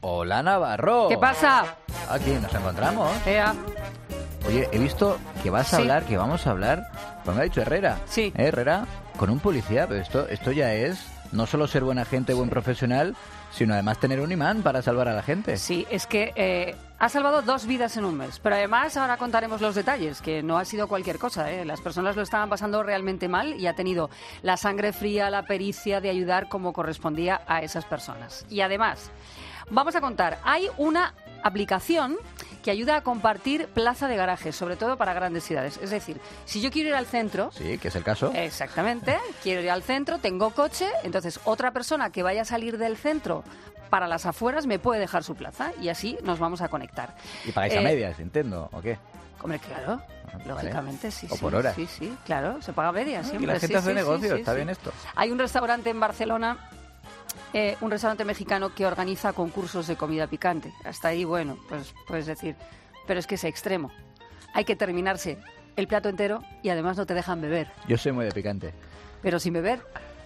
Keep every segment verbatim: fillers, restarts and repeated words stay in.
Hola, Navarro. ¿Qué pasa? Aquí nos encontramos. Ea. Oye, he visto que vas a Sí. hablar, que vamos a hablar, pues me ha dicho Herrera. Sí. ¿Eh, Herrera? Con un policía, pero esto, esto ya es no solo ser buena gente, buen profesional, sino además tener un imán para salvar a la gente. Sí, es que eh, ha salvado dos vidas en un mes. Pero además ahora contaremos los detalles, que no ha sido cualquier cosa, ¿eh? Las personas lo estaban pasando realmente mal y ha tenido la sangre fría, la pericia de ayudar como correspondía a esas personas. Y además, vamos a contar, hay una aplicación que ayuda a compartir plaza de garajes, sobre todo para grandes ciudades. Es decir, si yo quiero ir al centro... Sí, que es el caso. Exactamente, quiero ir al centro, tengo coche, entonces otra persona que vaya a salir del centro para las afueras me puede dejar su plaza y así nos vamos a conectar. ¿Y pagáis Eh, a medias, entiendo, o qué? Hombre, claro, Ah, vale. lógicamente, sí, O sí. por hora. Sí, sí, claro, se paga a medias Ah, siempre. y la gente sí, hace sí, negocio, sí, sí, está sí. bien esto. Hay un restaurante en Barcelona, eh, un restaurante mexicano que organiza concursos de comida picante. Hasta ahí, bueno, pues puedes decir, pero es que es extremo. Hay que terminarse el plato entero y además no te dejan beber. Yo soy muy de picante. Pero sin beber,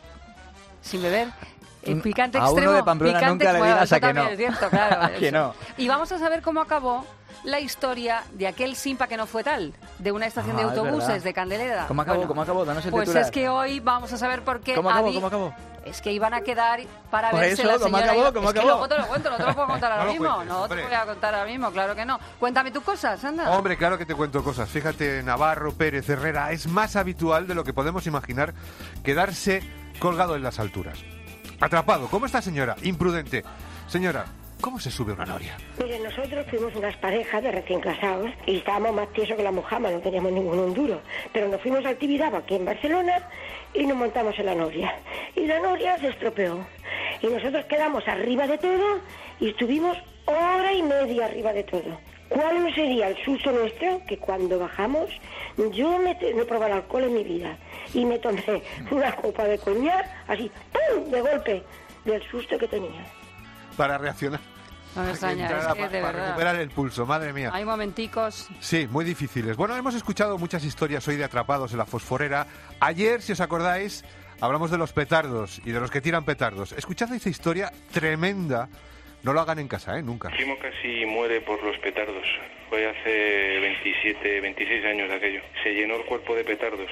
sin beber, el Mm, picante a uno extremo, de Pamplona picante, nunca le bueno, digas eso a que también no. es cierto, claro, Que eso. no. Y vamos a saber cómo acabó la historia de aquel Simpa que no fue tal, de una estación Ah, de es autobuses verdad. de Candelera. ¿Cómo acabó? Bueno, ¿Cómo acabó? Danos el Pues titular. es que hoy vamos a saber por qué. ¿Cómo acabó? habí- ¿Cómo acabó? Es que iban a quedar para Por verse eso, la ¿cómo señora. acabó? y- ¿Cómo es que acabó? luego te lo cuento, no te lo puedo contar ahora No lo mismo. cuentes, No te hombre. lo voy a contar ahora mismo, claro que no. Cuéntame tus cosas, anda. Hombre, claro que te cuento cosas. Fíjate, Navarro, Pérez, Herrera, es más habitual de lo que podemos imaginar quedarse colgado en las alturas. Atrapado, como esta señora, imprudente. Señora, ¿cómo se sube una noria? Mire, nosotros fuimos unas parejas de recién casados y estábamos más tiesos que la mojama, no teníamos ningún onduro. Pero nos fuimos al Tibidabo aquí en Barcelona y nos montamos en la noria. Y la noria se estropeó. Y nosotros quedamos arriba de todo y estuvimos hora y media arriba de todo. ¿Cuál no sería el susto nuestro? Que cuando bajamos, yo me te- no he probado alcohol en mi vida y me tomé una copa de coñac, así, ¡pum!, de golpe, del susto que tenía. Para reaccionar. No me extraña, Entrar es a- que pa- de para verdad. recuperar el pulso, madre mía. Hay momenticos. Sí, muy difíciles. Bueno, hemos escuchado muchas historias hoy de atrapados en la fosforera. Ayer, si os acordáis, hablamos de los petardos y de los que tiran petardos. Escuchad esa historia tremenda. No lo hagan en casa, ¿eh? Nunca. Mi primo casi muere por los petardos. Fue hace veintisiete, veintiséis años de aquello. Se llenó el cuerpo de petardos.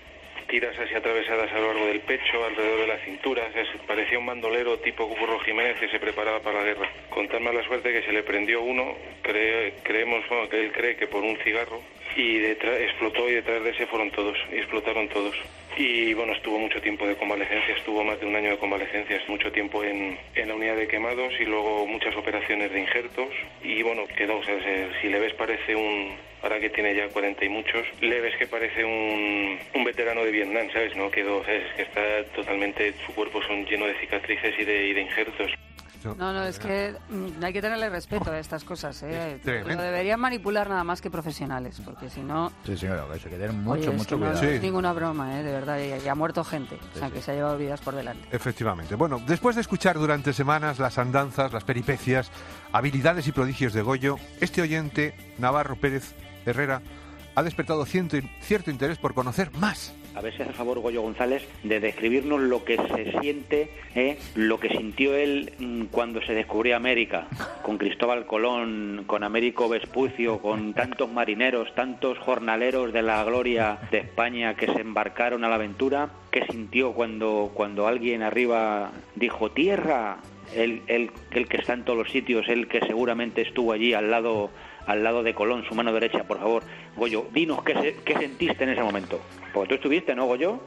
Tiras así atravesadas a lo largo del pecho, alrededor de la cintura. O sea, se- parecía un bandolero tipo Curro Jiménez que se preparaba para la guerra. Con tan mala suerte que se le prendió uno, cree- creemos, bueno, que él cree que por un cigarro, y detrás, explotó y detrás de ese fueron todos, y explotaron todos. Y bueno, estuvo mucho tiempo de convalecencia, estuvo más de un año de convalecencias, mucho tiempo en, en la unidad de quemados y luego muchas operaciones de injertos. Y bueno, quedó, o sea, se- si le ves parece un, ahora que tiene ya cuarenta y muchos, le ves que parece un, un veterano de Vietnam, ¿sabes? No quedó, ¿sabes? Que está totalmente, su cuerpo son lleno de cicatrices y de, y de injertos. No, no, es que mm, hay que tenerle respeto a estas cosas, ¿eh? Es tremendo. Lo deberían manipular nada más que profesionales, porque si no... Sí, señora, eso hay que tener mucho, oye, es mucho que no, cuidado. no Sí. es ninguna broma, ¿eh? De verdad, y, y ha muerto gente, o sea, Sí, que sí. se ha llevado vidas por delante. Efectivamente. Bueno, después de escuchar durante semanas las andanzas, las peripecias, habilidades y prodigios de Goyo, este oyente, Navarro Pérez Herrera, ha despertado cierto, cierto interés por conocer más. A ver si hace favor Goyo González de describirnos lo que se siente, ¿eh? Lo que sintió él mm, cuando se descubrió América, con Cristóbal Colón, con Américo Vespucio, con tantos marineros, tantos jornaleros de la gloria de España que se embarcaron a la aventura. ¿Qué sintió cuando, cuando alguien arriba dijo tierra? Él, él, el que está en todos los sitios, él que seguramente estuvo allí al lado al lado de Colón, su mano derecha, por favor. Goyo, dinos qué, se- qué sentiste en ese momento. Porque tú estuviste, ¿no, Goyo?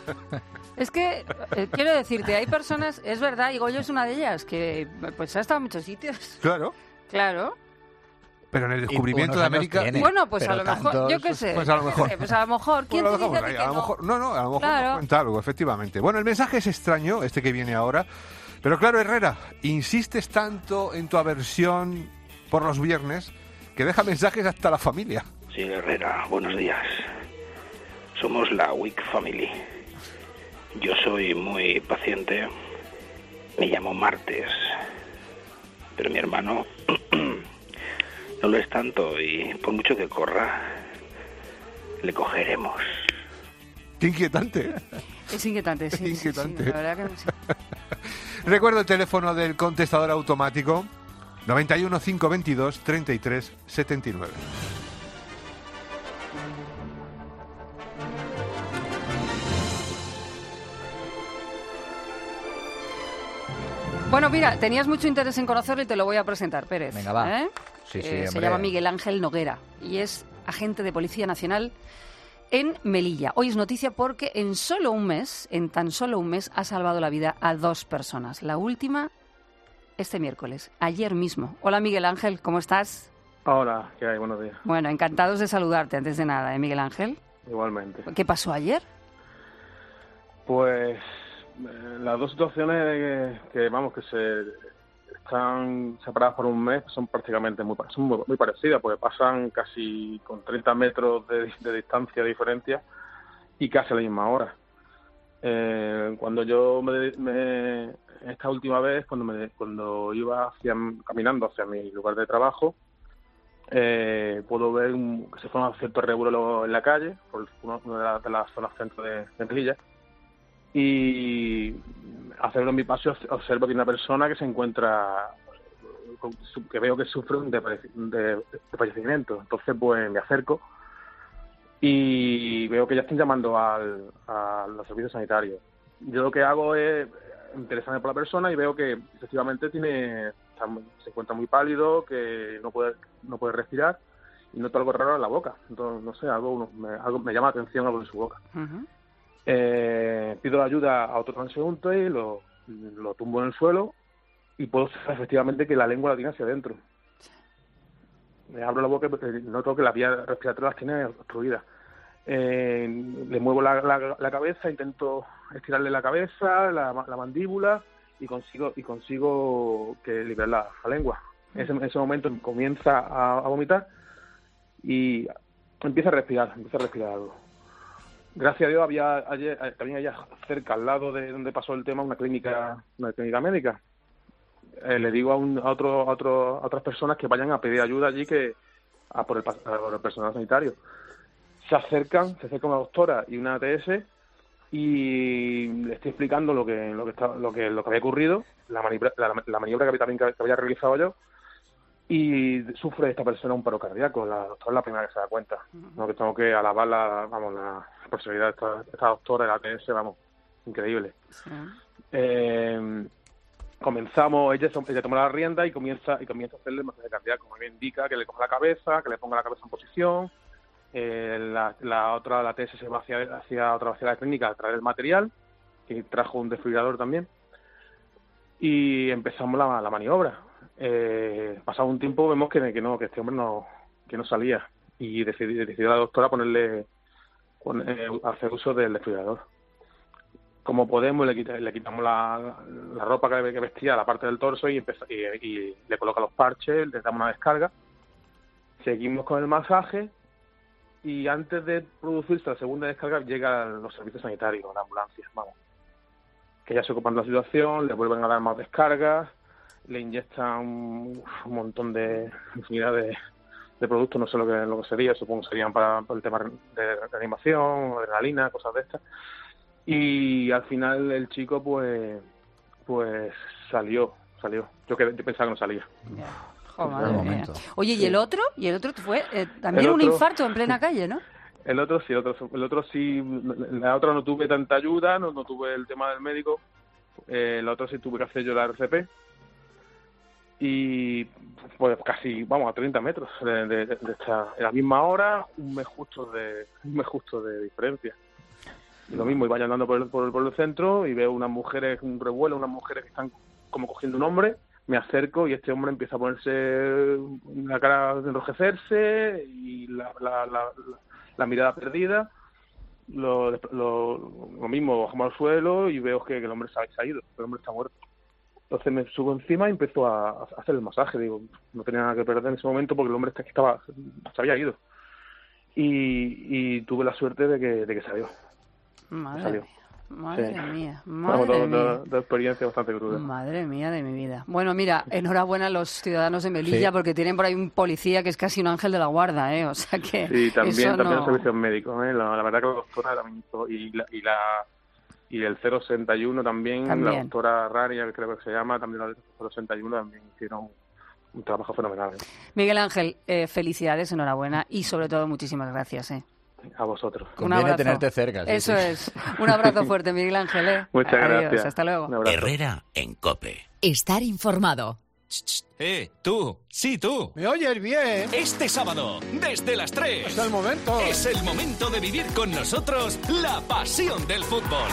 Es que, eh, quiero decirte, hay personas, es verdad, y Goyo es una de ellas, que pues ha estado en muchos sitios. Claro. Claro. Pero en el descubrimiento unos de años América... tiene. Bueno, pues pero a lo mejor, tantos, yo qué sé. pues a lo yo qué mejor. sé, Pues a lo mejor, ¿quién Bueno, te lo dice dejamos a ti ahí. que A lo no? mejor, no, no, a lo mejor Claro. nos cuenta algo, efectivamente. Bueno, el mensaje es extraño, este que viene ahora. Pero claro, Herrera, insistes tanto en tu aversión por los viernes que deja mensajes hasta la familia. Señor Herrera, buenos días. Somos la Wick Family. Yo soy muy paciente. Me llamo Martes. Pero mi hermano no lo es tanto y por mucho que corra, le cogeremos. Qué inquietante. Es inquietante, sí, sí, sí, Inquietante. la verdad que sí. Recuerdo el teléfono del contestador automático noventa y uno, cinco veintidós, treinta y tres setenta y nueve. Bueno, mira, tenías mucho interés en conocerlo y te lo voy a presentar, Pérez. Venga, va. ¿Eh? Sí, sí, Eh, se hombre. llama Miguel Ángel Noguera y es agente de Policía Nacional en Melilla. Hoy es noticia porque en solo un mes, en tan solo un mes, ha salvado la vida a dos personas. La última este miércoles, ayer mismo. Hola, Miguel Ángel, ¿cómo estás? Hola, ¿qué hay? Buenos días. Bueno, encantados de saludarte antes de nada, ¿eh, Miguel Ángel? Igualmente. ¿Qué pasó ayer? Pues eh, las dos situaciones que, que, vamos, que se están separadas por un mes son prácticamente muy, son muy, muy parecidas, porque pasan casi con treinta metros de, de distancia de diferencia y casi a la misma hora. Eh, cuando yo me, me esta última vez, cuando me cuando iba hacia, caminando hacia mi lugar de trabajo, eh, puedo ver un, que se forma cierto revuelo en la calle, por una, una de, las, de las zonas centro de, de Melilla, y hacerlo en mi paso observo que hay una persona que se encuentra, que veo que sufre un desfallecimiento. Entonces pues me acerco y veo que ya están llamando al, a los servicios sanitarios. Yo lo que hago es interesarme por la persona y veo que efectivamente tiene está, se encuentra muy pálido, que no puede no puede respirar y noto algo raro en la boca. Entonces, no sé, algo me, algo me llama la atención algo de su boca. Uh-huh. Eh, pido la ayuda a otro transeúnte y lo, lo tumbo en el suelo y puedo saber efectivamente que la lengua la tiene hacia adentro. Me abro la boca y noto que la vía respiratoria las tiene obstruidas. Eh, le muevo la, la, la cabeza, intento estirarle la cabeza, la, la mandíbula y consigo y consigo que liberar la, la lengua. En ese, en ese momento comienza a, a vomitar y empieza a respirar, empieza a respirar algo. Gracias a Dios había ayer, también allá cerca, al lado de donde pasó el tema, una clínica, una clínica médica. Eh, le digo a, un, a, otro, a, otro, a otras personas que vayan a pedir ayuda allí que a por, el, a por el personal sanitario. Se acercan, se acerca una doctora y una A T S y le estoy explicando lo que lo que está, lo que lo que había ocurrido, la maniobra, la, la maniobra que también que había realizado yo, y sufre esta persona un paro cardíaco. La doctora es la primera que se da cuenta. ¿No? Que tengo que alabar la, vamos, la profesionalidad de esta, de esta doctora, la A T S, vamos, increíble. Sí. Eh, comenzamos, ella, ella toma la rienda y comienza y comienza a hacerle el masaje cardíaco. Me indica que le coja la cabeza, que le ponga la cabeza en posición. Eh, la, la otra, la A T S se va hacia, hacia otra hacia la clínica a traer el material, que trajo un desfibrilador también, y empezamos la, la maniobra. Eh, pasado un tiempo vemos que, que no, que este hombre no, que no salía, y decidió, decidió la doctora ponerle, poner, hacer uso del desfibrilador. Como podemos, le, quita, le quitamos la, la ropa que, que vestía, la parte del torso, y, empezó, y, y le coloca los parches, le damos una descarga, seguimos con el masaje. Y antes de producirse la segunda descarga llegan los servicios sanitarios, la ambulancia, vamos. Que ya se ocupan de la situación, le vuelven a dar más descargas, le inyectan un, un montón de infinidad de, de productos, no sé lo que, lo que sería, supongo que serían para, para el tema de reanimación, adrenalina, cosas de estas. Y al final el chico pues pues salió, salió. Yo, que, yo pensaba que no salía. Yeah. Oh, madre mía. Oye, ¿y el otro? ¿Y el otro fue eh, también otro, un infarto en plena calle, no? El otro sí, el otro, el otro sí, la otra no tuve tanta ayuda, no, no tuve el tema del médico, eh, el otro sí tuve que hacer yo la R C P y pues casi, vamos, a treinta metros de, de, de esta, en la misma hora, un mes justo de, un mes justo de diferencia. Y lo mismo, iba andando por el, por, el, por el centro y veo unas mujeres, un revuelo, unas mujeres que están como cogiendo un hombre. Me acerco y este hombre empieza a ponerse la cara, a enrojecerse y la, la, la, la mirada perdida. Lo, lo, lo mismo, bajamos al suelo y veo que, que el hombre se ha ido, el hombre está muerto. Entonces me subo encima y empiezo a, a hacer el masaje. Digo, no tenía nada que perder en ese momento porque el hombre estaba, se había ido. Y, y tuve la suerte de que, de que salió. Madre salió. mía. Madre sí. mía, madre Vamos, mía. de, de experiencia bastante cruda. Madre mía de mi vida. Bueno, mira, enhorabuena a los ciudadanos de Melilla, sí, porque tienen por ahí un policía que es casi un ángel de la guarda, ¿eh? O sea que sí, también, eso también no... los servicios médicos, ¿eh? La, la verdad que la doctora también y la, y la y el cero sesenta y uno también, también, la doctora Rania, creo que se llama, también la cero sesenta y uno también hicieron un trabajo fenomenal. ¿eh? Miguel Ángel, eh, felicidades, enhorabuena y sobre todo muchísimas gracias. ¿eh? A vosotros. Conviene tenerte cerca. Sí, Eso sí. es. Un abrazo fuerte, Miguel Ángel. ¿eh? Muchas Adiós, gracias. hasta luego. Herrera en COPE. Estar informado. Eh, tú, sí, tú. ¿Me oyes bien? Este sábado, desde las tres. Hasta el momento. Es el momento de vivir con nosotros la pasión del fútbol.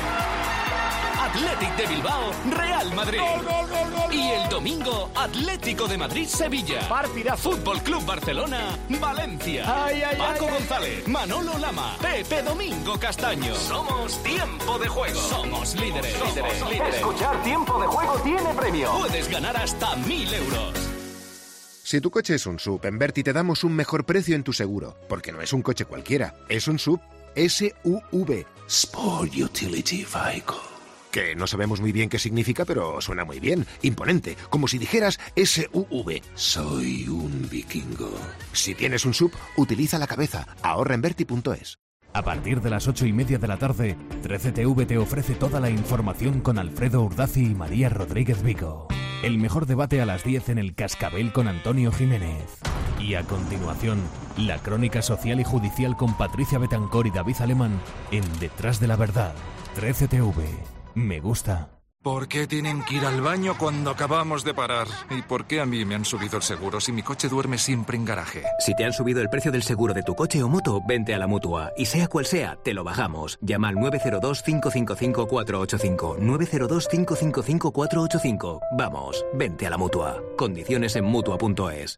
Athletic de Bilbao, Real Madrid. Gol, gol, gol, gol, y el domingo, Atlético de Madrid, Sevilla. Partidazo. Fútbol Club Barcelona, Valencia. Ay, ay, Paco ay, González, ay. Manolo Lama, Pepe Domingo Castaño. Somos Tiempo de Juego. Somos líderes. Somos líderes. líderes. Escuchar Tiempo de Juego tiene premio. Puedes ganar hasta mil euros. Si tu coche es un S U V, en Berti te damos un mejor precio en tu seguro, porque no es un coche cualquiera, es un S U V, S U V, Sport Utility Vehicle. Que no sabemos muy bien qué significa, pero suena muy bien, imponente, como si dijeras S U V, soy un vikingo. Si tienes un S U V, utiliza la cabeza, ahorra en Berti punto es. A partir de las ocho y media de la tarde, trece T V te ofrece toda la información con Alfredo Urdazi y María Rodríguez Vico. El mejor debate a las diez en el Cascabel con Antonio Jiménez. Y a continuación, la crónica social y judicial con Patricia Betancor y David Alemán en Detrás de la Verdad. trece T V. Me gusta. ¿Por qué tienen que ir al baño cuando acabamos de parar? ¿Y por qué a mí me han subido el seguro si mi coche duerme siempre en garaje? Si te han subido el precio del seguro de tu coche o moto, vente a la Mutua. Y sea cual sea, te lo bajamos. Llama al nueve cero dos, cinco cinco cinco, cuatro ocho cinco. nueve cero dos, cinco cinco cinco, cuatro ocho cinco. Vamos, vente a la Mutua. Condiciones en Mutua punto es.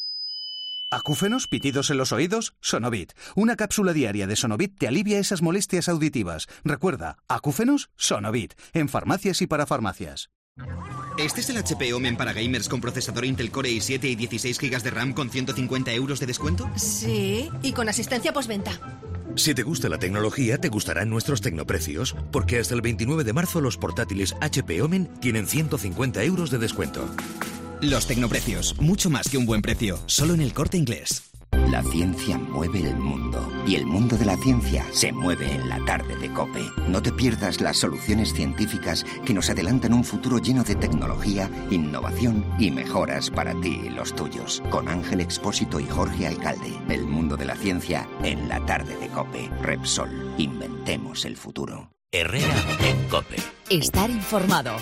¿Acúfenos? ¿Pitidos en los oídos? Sonovit. Una cápsula diaria de Sonovit te alivia esas molestias auditivas. Recuerda, ¿acúfenos? Sonovit. En farmacias y para farmacias. ¿Este es el H P Omen para gamers con procesador Intel Core i siete y dieciséis gigas de RAM con ciento cincuenta euros de descuento? Sí, y con asistencia postventa. Si te gusta la tecnología, te gustarán nuestros tecnoprecios, porque hasta el veintinueve de marzo los portátiles H P Omen tienen ciento cincuenta euros de descuento. Los tecnoprecios, mucho más que un buen precio, solo en El Corte Inglés. La ciencia mueve el mundo y el mundo de la ciencia se mueve en la tarde de COPE. No te pierdas las soluciones científicas que nos adelantan un futuro lleno de tecnología, innovación y mejoras para ti y los tuyos. Con Ángel Expósito y Jorge Alcalde. El mundo de la ciencia en la tarde de COPE. Repsol. Inventemos el futuro. Herrera en COPE. Estar informado.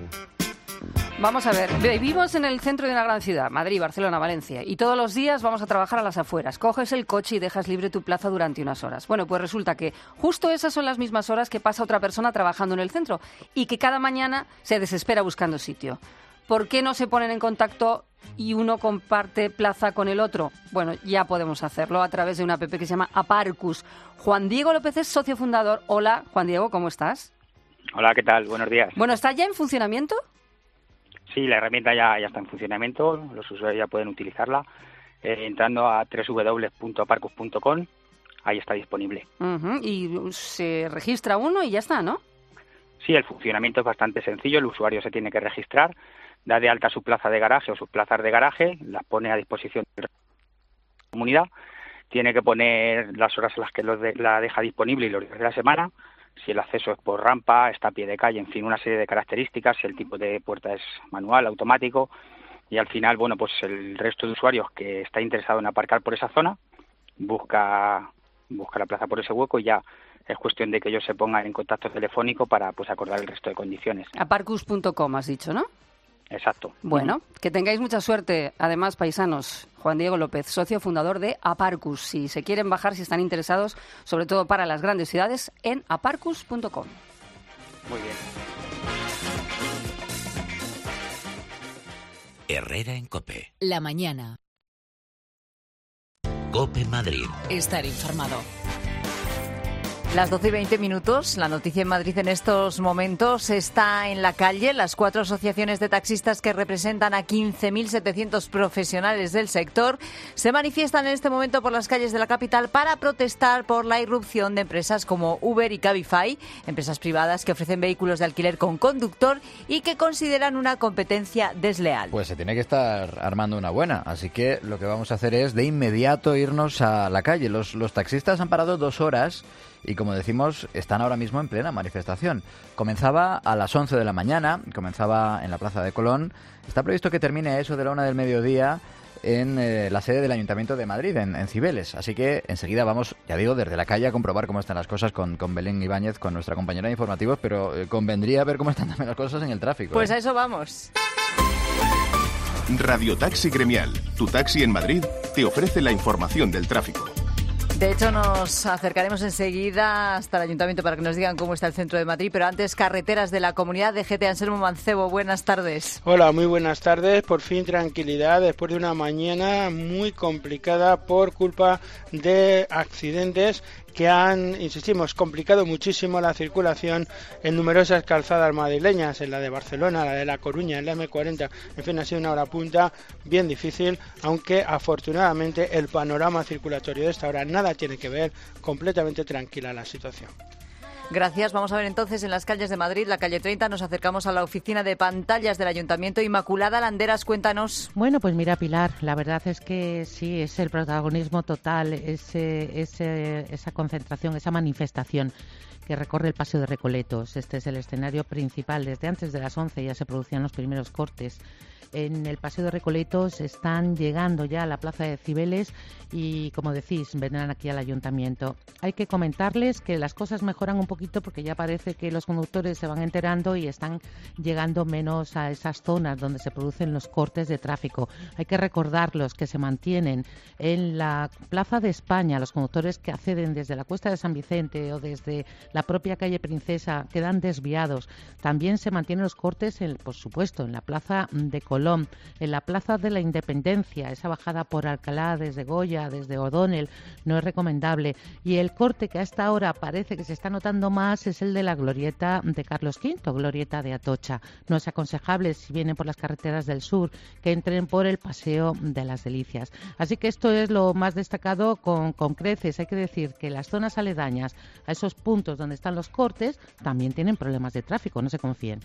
Vamos a ver, vivimos en el centro de una gran ciudad, Madrid, Barcelona, Valencia, y todos los días vamos a trabajar a las afueras. Coges el coche y dejas libre tu plaza durante unas horas. Bueno, pues resulta que justo esas son las mismas horas que pasa otra persona trabajando en el centro y que cada mañana se desespera buscando sitio. ¿Por qué no se ponen en contacto y uno comparte plaza con el otro? Bueno, ya podemos hacerlo a través de una app que se llama Aparcus. Juan Diego López es socio fundador. Hola, Juan Diego, ¿cómo estás? Hola, ¿qué tal? Buenos días. Bueno, ¿está ya en funcionamiento? Sí, la herramienta ya, ya está en funcionamiento, los usuarios ya pueden utilizarla eh, entrando a doble u doble u doble u punto aparcus punto com, ahí está disponible. Uh-huh. Y se registra uno y ya está, ¿no? Sí, el funcionamiento es bastante sencillo, el usuario se tiene que registrar, da de alta su plaza de garaje o sus plazas de garaje, las pone a disposición de la comunidad, tiene que poner las horas en las que los de, la deja disponible y los días de la semana, si el acceso es por rampa, está a pie de calle, en fin, una serie de características, si el tipo de puerta es manual, automático, y al final, bueno, pues el resto de usuarios que está interesado en aparcar por esa zona, busca, busca la plaza por ese hueco y ya es cuestión de que ellos se pongan en contacto telefónico para pues acordar el resto de condiciones. Aparcus punto com has dicho, ¿no? Exacto. Bueno, que tengáis mucha suerte. Además, paisanos, Juan Diego López, socio fundador de Aparcus. Si se quieren bajar, si están interesados, sobre todo para las grandes ciudades, en aparcus punto com. Muy bien. Herrera en COPE. La mañana. COPE Madrid. Estar informado. Las doce y veinte minutos, la noticia en Madrid en estos momentos está en la calle. Las cuatro asociaciones de taxistas que representan a quince mil setecientos profesionales del sector se manifiestan en este momento por las calles de la capital para protestar por la irrupción de empresas como Uber y Cabify, empresas privadas que ofrecen vehículos de alquiler con conductor y que consideran una competencia desleal. Pues se tiene que estar armando una buena, así que lo que vamos a hacer es de inmediato irnos a la calle. Los, los taxistas han parado dos horas y, como decimos, están ahora mismo en plena manifestación. Comenzaba a las once de la mañana, comenzaba en la Plaza de Colón. Está previsto que termine a eso de la una del mediodía en eh, la sede del Ayuntamiento de Madrid, en, en Cibeles. Así que enseguida vamos, ya digo, desde la calle a comprobar cómo están las cosas con, con Belén Ibáñez, con nuestra compañera de informativos, pero eh, convendría ver cómo están también las cosas en el tráfico. Pues ¿eh? a eso vamos. Radio Taxi Gremial, tu taxi en Madrid, te ofrece la información del tráfico. De hecho, nos acercaremos enseguida hasta el Ayuntamiento para que nos digan cómo está el centro de Madrid, pero antes, carreteras de la Comunidad de G T. Anselmo Mancebo, buenas tardes. Hola, muy buenas tardes. Por fin tranquilidad después de una mañana muy complicada por culpa de accidentes que han, insistimos, complicado muchísimo la circulación en numerosas calzadas madrileñas, en la de Barcelona, la de La Coruña, en la eme cuarenta. En fin, ha sido una hora punta bien difícil, aunque afortunadamente el panorama circulatorio de esta hora nada tiene que ver, completamente tranquila la situación. Gracias. Vamos a ver entonces en las calles de Madrid, la calle treinta, nos acercamos a la oficina de pantallas del Ayuntamiento. Inmaculada Landeras, cuéntanos. Bueno, pues mira, Pilar, la verdad es que sí, es el protagonismo total, ese, ese, esa concentración, esa manifestación que recorre el Paseo de Recoletos. Este es el escenario principal. Desde antes de las once ya se producían los primeros cortes. En el Paseo de Recoletos están llegando ya a la Plaza de Cibeles y, como decís, vendrán aquí al Ayuntamiento. Hay que comentarles que las cosas mejoran un poquito porque ya parece que los conductores se van enterando y están llegando menos a esas zonas donde se producen los cortes de tráfico. Hay que recordarlos que se mantienen en la Plaza de España. Los conductores que acceden desde la Cuesta de San Vicente o desde la propia calle Princesa quedan desviados. También se mantienen los cortes, en, por supuesto, en la Plaza de Colón, en la Plaza de la Independencia. Esa bajada por Alcalá, desde Goya, desde O'Donnell, no es recomendable. Y el corte que a esta hora parece que se está notando más es el de la glorieta de Carlos quinto, glorieta de Atocha. No es aconsejable, si vienen por las carreteras del sur, que entren por el Paseo de las Delicias. Así que esto es lo más destacado con, con creces. Hay que decir que las zonas aledañas a esos puntos donde están los cortes también tienen problemas de tráfico, no se confíen.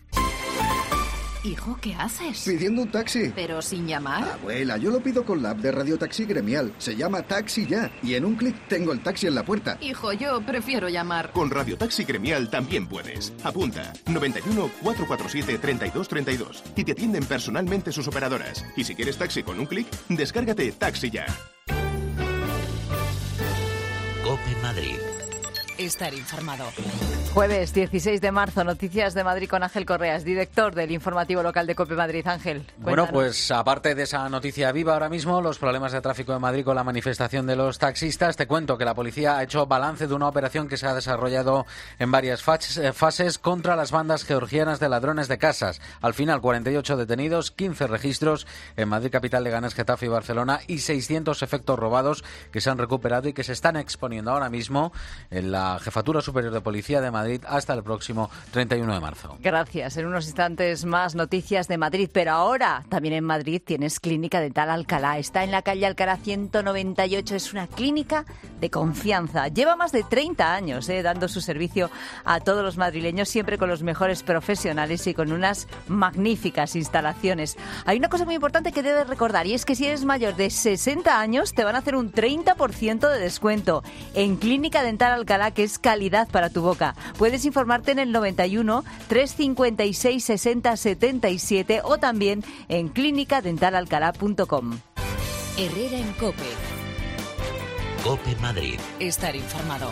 Hijo, ¿qué haces? Pidiendo un taxi. ¿Pero sin llamar? Abuela, yo lo pido con la app de Radio Taxi Gremial. Se llama Taxi Ya. Y en un clic tengo el taxi en la puerta. Hijo, yo prefiero llamar. Con Radio Taxi Gremial también puedes. Apunta noventa y uno, cuatrocientos cuarenta y siete, treinta y dos treinta y dos y te atienden personalmente sus operadoras. Y si quieres taxi con un clic, descárgate Taxi Ya. COPE Madrid. Estar informado. Jueves dieciséis de marzo, noticias de Madrid con Ángel Correas, director del informativo local de COPE Madrid. Ángel, cuéntanos. Bueno, pues aparte de esa noticia viva ahora mismo, los problemas de tráfico de Madrid con la manifestación de los taxistas, te cuento que la policía ha hecho balance de una operación que se ha desarrollado en varias fases contra las bandas georgianas de ladrones de casas. Al final, cuarenta y ocho detenidos, quince registros en Madrid, capital, Leganés, Getafe y Barcelona y seiscientos efectos robados que se han recuperado y que se están exponiendo ahora mismo en la Jefatura Superior de Policía de Madrid hasta el próximo treinta y uno de marzo. Gracias. En unos instantes más noticias de Madrid, pero ahora también en Madrid tienes Clínica Dental Alcalá. Está en la calle Alcalá ciento noventa y ocho. Es una clínica de confianza. Lleva más de treinta años eh, dando su servicio a todos los madrileños, siempre con los mejores profesionales y con unas magníficas instalaciones. Hay una cosa muy importante que debes recordar y es que si eres mayor de sesenta años te van a hacer un treinta por ciento de descuento en Clínica Dental Alcalá, que es calidad para tu boca. Puedes informarte en el noventa y uno, trescientos cincuenta y seis, sesenta, setenta y siete o también en clínica dental alcalá punto com. Herrera en COPE. COPE Madrid. Estar informado.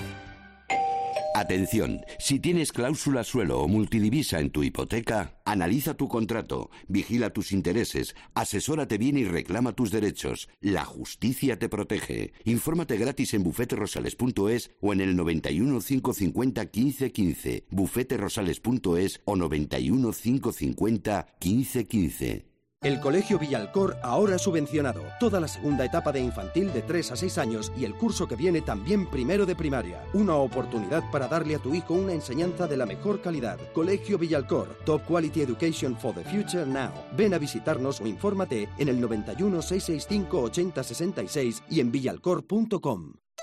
Atención, si tienes cláusula suelo o multidivisa en tu hipoteca, analiza tu contrato, vigila tus intereses, asesórate bien y reclama tus derechos. La justicia te protege. Infórmate gratis en bufete rosales punto es o en el noventa y uno, cinco cincuenta, quince quince, bufete rosales punto es o noventa y uno, cinco cincuenta, quince quince. El Colegio Villalcor ahora subvencionado. Toda la segunda etapa de infantil de tres a seis años y el curso que viene también primero de primaria. Una oportunidad para darle a tu hijo una enseñanza de la mejor calidad. Colegio Villalcor. Top Quality Education for the Future Now. Ven a visitarnos o infórmate en el noventa y uno, seiscientos sesenta y cinco, ochenta sesenta y seis y en villalcor punto com.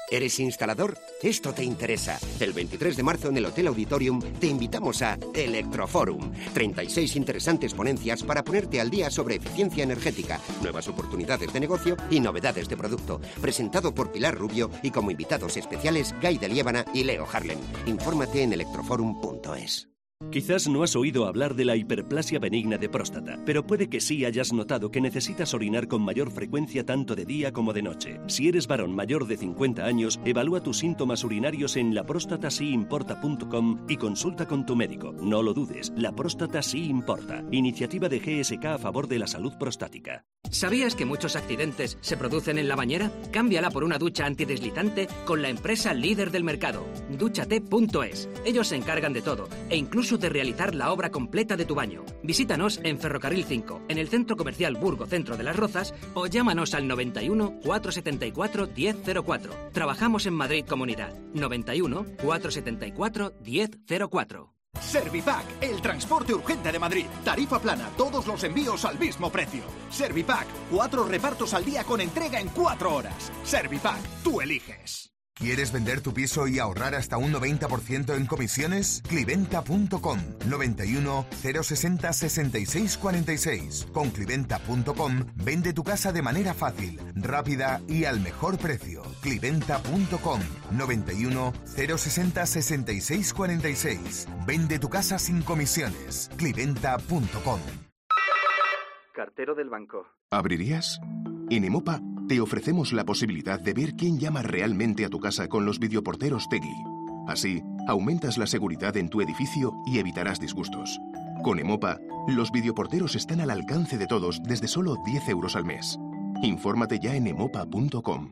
¿Eres instalador? Esto te interesa. El veintitrés de marzo en el Hotel Auditorium te invitamos a Electroforum. treinta y seis interesantes ponencias para ponerte al día sobre eficiencia energética, nuevas oportunidades de negocio y novedades de producto. Presentado por Pilar Rubio y como invitados especiales Guy de Liébana y Leo Harlem. Infórmate en electroforum punto es. Quizás no has oído hablar de la hiperplasia benigna de próstata, pero puede que sí hayas notado que necesitas orinar con mayor frecuencia tanto de día como de noche. Si eres varón mayor de cincuenta años, evalúa tus síntomas urinarios en la próstata sí importa punto com y consulta con tu médico. No lo dudes, la próstata sí importa. Iniciativa de G S K a favor de la salud prostática. ¿Sabías que muchos accidentes se producen en la bañera? Cámbiala por una ducha antideslizante con la empresa líder del mercado, dúchate punto es. Ellos se encargan de todo e incluso de realizar la obra completa de tu baño. Visítanos en Ferrocarril cinco, en el Centro Comercial Burgo Centro de las Rozas, o llámanos al noventa y uno, cuatrocientos setenta y cuatro, diez cero cuatro. Trabajamos en Madrid Comunidad. noventa y uno, cuatrocientos setenta y cuatro, diez cero cuatro. Servipack, el transporte urgente de Madrid. Tarifa plana, todos los envíos al mismo precio. Servipack, cuatro repartos al día con entrega en cuatro horas. Servipack, tú eliges. ¿Quieres vender tu piso y ahorrar hasta un noventa por ciento en comisiones? Cliventa punto com, noventa y uno, cero sesenta, sesenta y seis cuarenta y seis. Con Cliventa punto com vende tu casa de manera fácil, rápida y al mejor precio. Cliventa punto com, noventa y uno, cero sesenta, sesenta y seis cuarenta y seis. Vende tu casa sin comisiones. Cliventa punto com. Cartero del banco. ¿Abrirías? En Emopa te ofrecemos la posibilidad de ver quién llama realmente a tu casa con los videoporteros Tegui. Así, aumentas la seguridad en tu edificio y evitarás disgustos. Con Emopa, los videoporteros están al alcance de todos desde solo diez euros al mes. Infórmate ya en emopa punto com.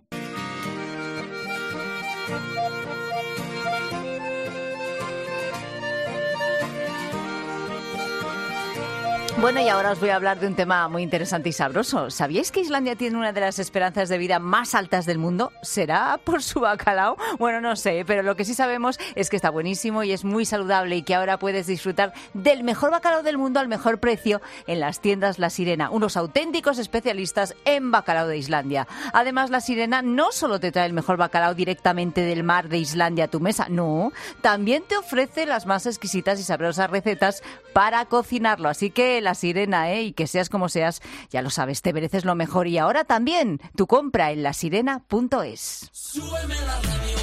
Bueno, y ahora os voy a hablar de un tema muy interesante y sabroso. ¿Sabíais que Islandia tiene una de las esperanzas de vida más altas del mundo? ¿Será por su bacalao? Bueno, no sé, pero lo que sí sabemos es que está buenísimo y es muy saludable y que ahora puedes disfrutar del mejor bacalao del mundo al mejor precio en las tiendas La Sirena, unos auténticos especialistas en bacalao de Islandia. Además, La Sirena no solo te trae el mejor bacalao directamente del mar de Islandia a tu mesa, no, también te ofrece las más exquisitas y sabrosas recetas para cocinarlo. Así que La Sirena, ¿eh? Y que seas como seas, ya lo sabes, te mereces lo mejor. Y ahora también tu compra en la sirena punto es. Súbeme la radio.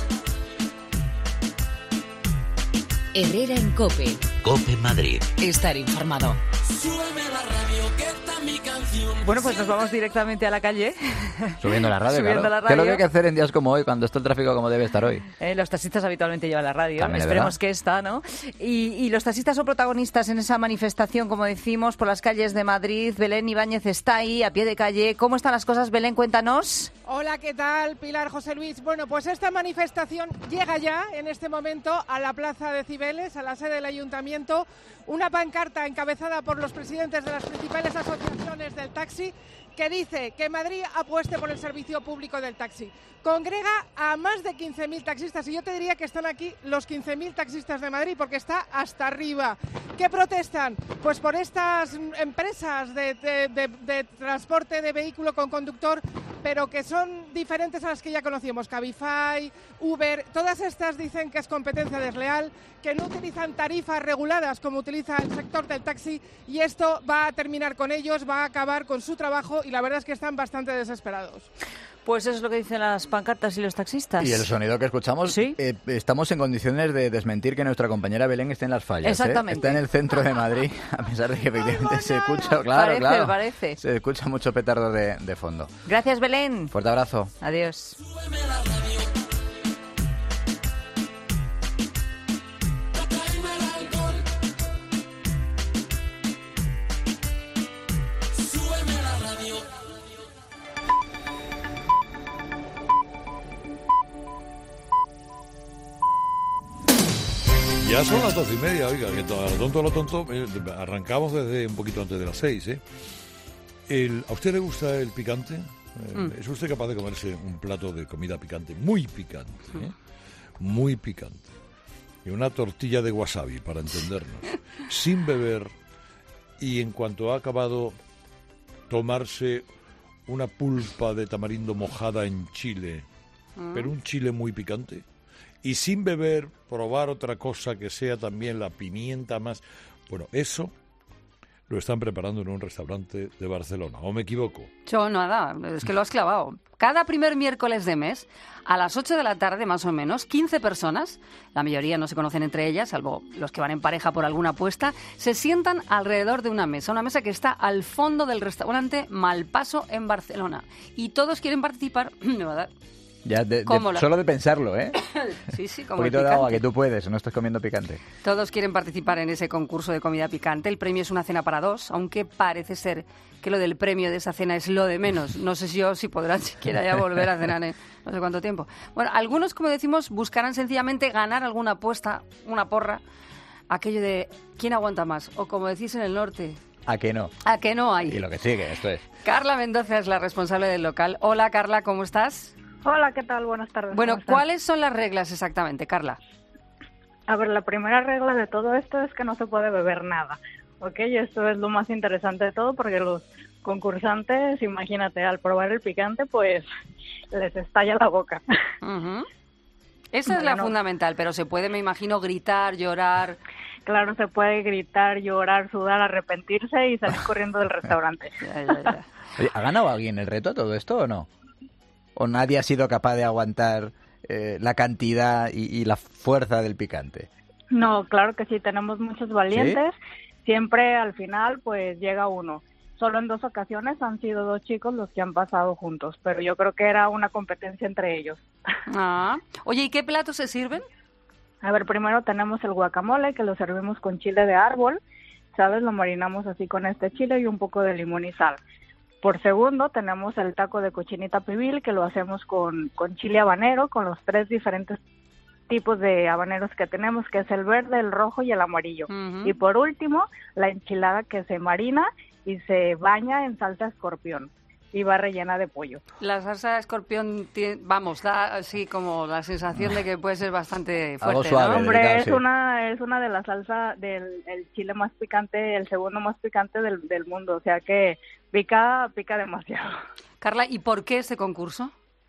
Herrera en COPE. COPE Madrid. Estar informado. Súbeme la radio, que está mi canción. Bueno, pues nos vamos directamente a la calle. Subiendo la radio, Subiendo claro. la radio. ¿Qué es lo que hay que hacer en días como hoy, cuando está el tráfico como debe estar hoy? Eh, los taxistas habitualmente llevan la radio, También, esperemos ¿verdad? que esta, ¿no? Y, y los taxistas son protagonistas en esa manifestación, como decimos, por las calles de Madrid. Belén Ibáñez está ahí, a pie de calle. ¿Cómo están las cosas, Belén? Cuéntanos. Hola, ¿qué tal? Pilar, José Luis. Bueno, pues esta manifestación llega ya en este momento a la Plaza de Cibeles, a la sede del Ayuntamiento. Una pancarta encabezada por los presidentes de las principales asociaciones del taxi que dice que Madrid apueste por el servicio público del taxi. Congrega a más de quince mil taxistas y yo te diría que están aquí los quince mil taxistas de Madrid porque está hasta arriba. ¿Qué protestan? Pues por estas empresas de, de, de, de transporte de vehículo con conductor, pero que son diferentes a las que ya conocíamos, Cabify, Uber, todas estas dicen que es competencia desleal, que no utilizan tarifas reguladas como utiliza el sector del taxi y esto va a terminar con ellos, va a acabar con su trabajo y la verdad es que están bastante desesperados. Pues eso es lo que dicen las pancartas y los taxistas. Y el sonido que escuchamos, ¿sí? eh, estamos en condiciones de desmentir que nuestra compañera Belén esté en las fallas. Exactamente. ¿eh? Está en el centro de Madrid, a pesar de que efectivamente se escucha, claro, parece, claro, parece. se escucha mucho petardo de, de fondo. Gracias, Belén. Fuerte abrazo. Adiós. Ya son las doce y media, oiga, que a lo tonto, a lo tonto, eh, arrancamos desde un poquito antes de las seis, ¿eh? El, ¿A usted le gusta el picante? Eh, Mm. ¿Es usted capaz de comerse un plato de comida picante? Muy picante, ¿eh? Muy picante. Y una tortilla de wasabi, para entendernos. Sin beber, y en cuanto ha acabado, tomarse una pulpa de tamarindo mojada en chile Mm. pero un chile muy picante. Y sin beber, probar otra cosa que sea también la pimienta más... Bueno, eso lo están preparando en un restaurante de Barcelona, ¿o me equivoco? Yo nada, es que lo has clavado. Cada primer miércoles de mes, a las ocho de la tarde más o menos, quince personas, la mayoría no se conocen entre ellas, salvo los que van en pareja por alguna apuesta, se sientan alrededor de una mesa, una mesa que está al fondo del restaurante Malpaso en Barcelona. Y todos quieren participar, me va a dar... Ya de, de, ¿Cómo lo- solo de pensarlo, ¿eh? Sí, sí, Un como el poquito de agua, picante. que tú puedes, no estás comiendo picante. Todos quieren participar en ese concurso de comida picante. El premio es una cena para dos, aunque parece ser que lo del premio de esa cena es lo de menos. No sé si yo si podrán siquiera ya volver a cenar en no sé cuánto tiempo. Bueno, algunos, como decimos, buscarán sencillamente ganar alguna apuesta, una porra, aquello de ¿quién aguanta más? O como decís en el norte, ¿A que no? ¿a que no hay? Y lo que sigue, esto es. Carla Mendoza es la responsable del local. Hola, Carla, ¿cómo estás? Hola, ¿qué tal? Buenas tardes. Bueno, ¿cómo están? ¿cuáles son las reglas exactamente, Carla? A ver, la primera regla de todo esto es que no se puede beber nada, ¿ok? Y esto es lo más interesante de todo porque los concursantes, imagínate, al probar el picante, pues les estalla la boca. Ujú. Esa es la Bueno. fundamental, pero se puede, me imagino, gritar, llorar. Claro, se puede gritar, llorar, sudar, arrepentirse y salir corriendo del restaurante. Oye, ¿ha ganado alguien el reto todo esto o no? ¿O nadie ha sido capaz de aguantar eh, la cantidad y, y la fuerza del picante? No, claro que sí, tenemos muchos valientes. Siempre al final, pues llega uno. Solo en dos ocasiones han sido dos chicos los que han pasado juntos, pero yo creo que era una competencia entre ellos. Ah. Oye, ¿y qué platos se sirven? A ver, primero tenemos el guacamole, que lo servimos con chile de árbol, ¿sabes? Lo marinamos así con este chile y un poco de limón y sal. Por segundo, tenemos el taco de cochinita pibil, que lo hacemos con, con chile habanero, con los tres diferentes tipos de habaneros que tenemos, que es el verde, el rojo y el amarillo. Ujú. Y por último, la enchilada que se marina y se baña en salsa escorpión y va rellena de pollo. La salsa de escorpión, tie- vamos, da así como la sensación de que puede ser bastante fuerte, Algo suave, ¿no? Hombre, delicado, es sí. una es una de las salsas del el chile más picante, el segundo más picante del, del mundo, o sea que pica pica demasiado. Carla, ¿y por qué este concurso?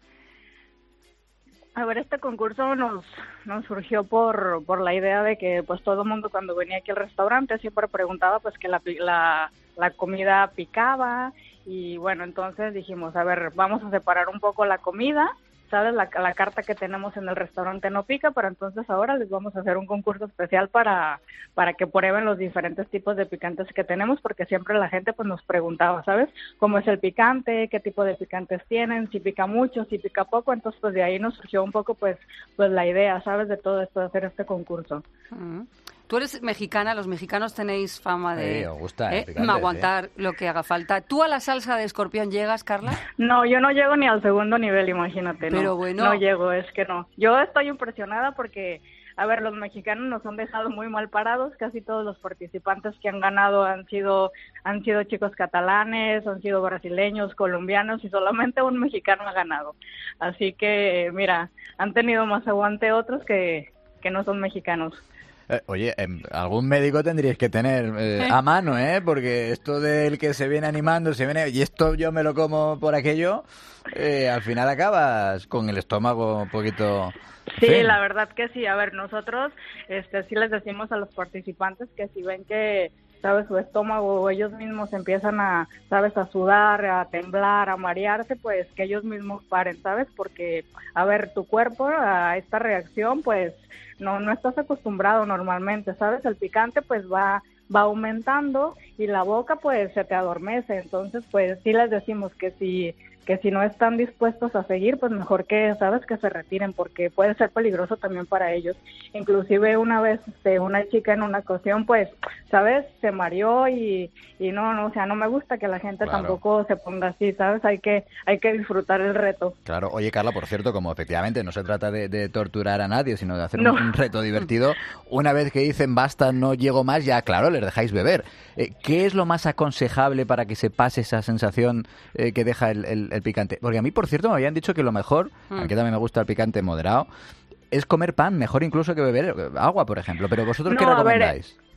A ver, este concurso nos nos surgió por por la idea de que pues todo el mundo cuando venía aquí al restaurante siempre preguntaba pues que la pi- la la comida picaba y bueno, entonces dijimos, a ver, vamos a separar un poco la comida, ¿sabes? La, la carta que tenemos en el restaurante no pica, pero entonces ahora les vamos a hacer un concurso especial para, para que prueben los diferentes tipos de picantes que tenemos, porque siempre la gente pues nos preguntaba, ¿sabes? ¿Cómo es el picante? ¿Qué tipo de picantes tienen? Si pica mucho, si pica poco, entonces pues de ahí nos surgió un poco pues, pues la idea, ¿sabes? De todo esto, de hacer este concurso. Ujú. Tú eres mexicana, los mexicanos tenéis fama de Sí, os gusta el ¿eh? picante, aguantar lo que haga falta. ¿Tú a la salsa de escorpión llegas, Carla? No, yo no llego ni al segundo nivel, imagínate. Pero no, bueno. No llego, es que no. Yo estoy impresionada porque, a ver, los mexicanos nos han dejado muy mal parados. Casi todos los participantes que han ganado han sido han sido chicos catalanes, han sido brasileños, colombianos y solamente un mexicano ha ganado. Así que, mira, han tenido más aguante otros que, que no son mexicanos. Eh, oye, em, algún médico tendríais que tener eh, a mano, ¿eh? Porque esto del que se viene animando, se viene y esto yo me lo como por aquello, eh, al final acabas con el estómago un poquito... Sí, Sí. la verdad que sí. A ver, nosotros este, sí les decimos a los participantes que si ven que, ¿sabes? Su estómago o ellos mismos empiezan a, ¿sabes? A sudar, a temblar, a marearse, pues que ellos mismos paren, ¿sabes? Porque, a ver, tu cuerpo a esta reacción, pues no no estás acostumbrado normalmente, ¿sabes? El picante, pues va va aumentando y la boca, pues se te adormece. Entonces, pues sí les decimos que si que si no están dispuestos a seguir, pues mejor que, sabes, que se retiren, porque puede ser peligroso también para ellos. Inclusive una vez este, una chica en una ocasión, pues, sabes, se mareó y, y no, no, o sea, no me gusta que la gente Claro. tampoco se ponga así, sabes, hay que, hay que disfrutar el reto. Claro, oye Carla, por cierto, como efectivamente no se trata de, de torturar a nadie, sino de hacer No. un, un reto divertido, una vez que dicen basta, no llego más, ya claro, les dejáis beber. Eh, ¿Qué es lo más aconsejable para que se pase esa sensación eh, que deja el, el- el picante? Porque a mí, por cierto, me habían dicho que lo mejor, Mm. aunque también me gusta el picante moderado, es comer pan, mejor incluso que beber agua, por ejemplo. Pero vosotros, ¿qué No, a ver, recomendáis?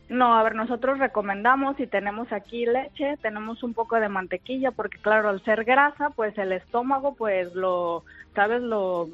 No, a ver, nosotros recomendamos, si tenemos aquí leche, tenemos un poco de mantequilla, porque claro, al ser grasa, pues el estómago, pues lo, ¿sabes? Lo...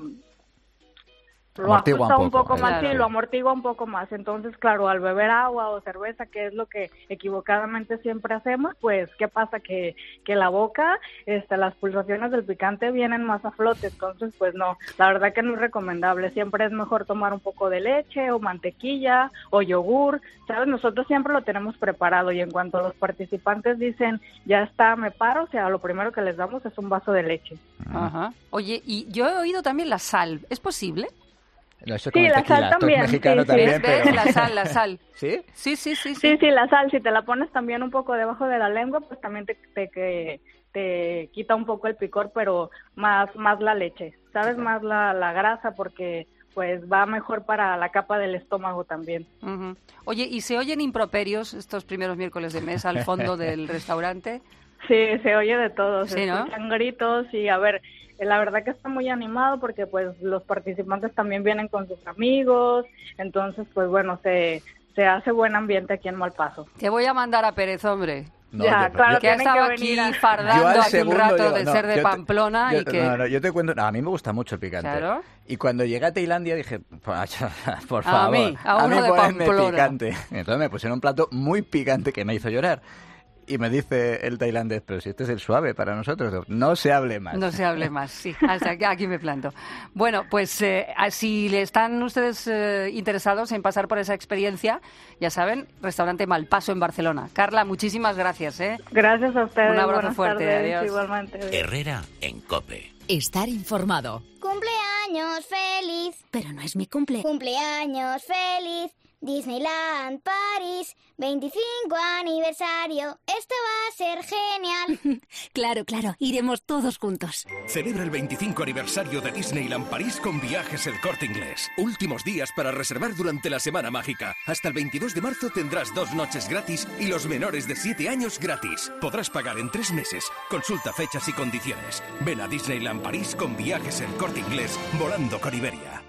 lo amortigua ajusta un un poco, poco, más, claro. sí, lo amortigua un poco más. Entonces, claro, al beber agua o cerveza, que es lo que equivocadamente siempre hacemos, pues, ¿qué pasa? Que, que la boca, este, las pulsaciones del picante vienen más a flote. Entonces, pues no, la verdad que no es recomendable. Siempre es mejor tomar un poco de leche o mantequilla o yogur, ¿sabes? Nosotros siempre lo tenemos preparado y en cuanto los participantes dicen, ya está, me paro, o sea, lo primero que les damos es un vaso de leche. Ajá. Oye, y yo he oído también la sal, ¿es posible? No, eso es Sí, como el la tequila, sal esto es también, mexicano sí, sí. también, ¿Ves? ¿Ves? pero... La sal, la sal. ¿Sí? Sí, sí, sí, sí. Sí, sí, la sal, si te la pones también un poco debajo de la lengua, pues también te, te, que, te quita un poco el picor, pero más, más la leche, ¿sabes? Más la, la grasa, porque pues va mejor para la capa del estómago también. Uh-huh. Oye, ¿y se oyen improperios estos primeros miércoles de mes al fondo del restaurante? Sí, se oye de todo, se Sí, ¿no? escuchan gritos y a ver, la verdad que está muy animado porque pues los participantes también vienen con sus amigos, entonces pues bueno, se, se hace buen ambiente aquí en Malpaso. Te voy a mandar a Pérez, hombre. No, ya, yo- claro, yo- Que ha tienen estado que aquí venir a- fardando Yo al hace un segundo rato digo, de no, ser de yo te- Pamplona yo- y que... No, no, yo te cuento... no, a mí me gusta mucho el picante. Claro. Y cuando llegué a Tailandia dije, "Pues, por A favor, mí, a uno de ponedme Pamplona". picante. Entonces me pusieron un plato muy picante que me hizo llorar. Y me dice el tailandés, pero si este es el suave para nosotros, no se hable más. No se hable más, sí. Hasta aquí, aquí me planto. Bueno, pues eh, si le están ustedes eh, interesados en pasar por esa experiencia, ya saben, restaurante Malpaso en Barcelona. Carla, muchísimas gracias, ¿eh? Gracias a ustedes. Un abrazo buenas fuerte, tardes, adiós. igualmente. Herrera en COPE. Estar informado. Cumpleaños feliz. Pero no es mi cumple. Cumpleaños feliz. Disneyland París, veinticinco aniversario. Esto va a ser genial. Claro, claro, iremos todos juntos. Celebra el veinticinco aniversario de Disneyland París con Viajes El Corte Inglés. Últimos días para reservar durante la Semana Mágica. Hasta el veintidós de marzo tendrás dos noches gratis y los menores de siete años gratis. Podrás pagar en tres meses. Consulta fechas y condiciones. Ven a Disneyland París con Viajes El Corte Inglés, volando con Iberia.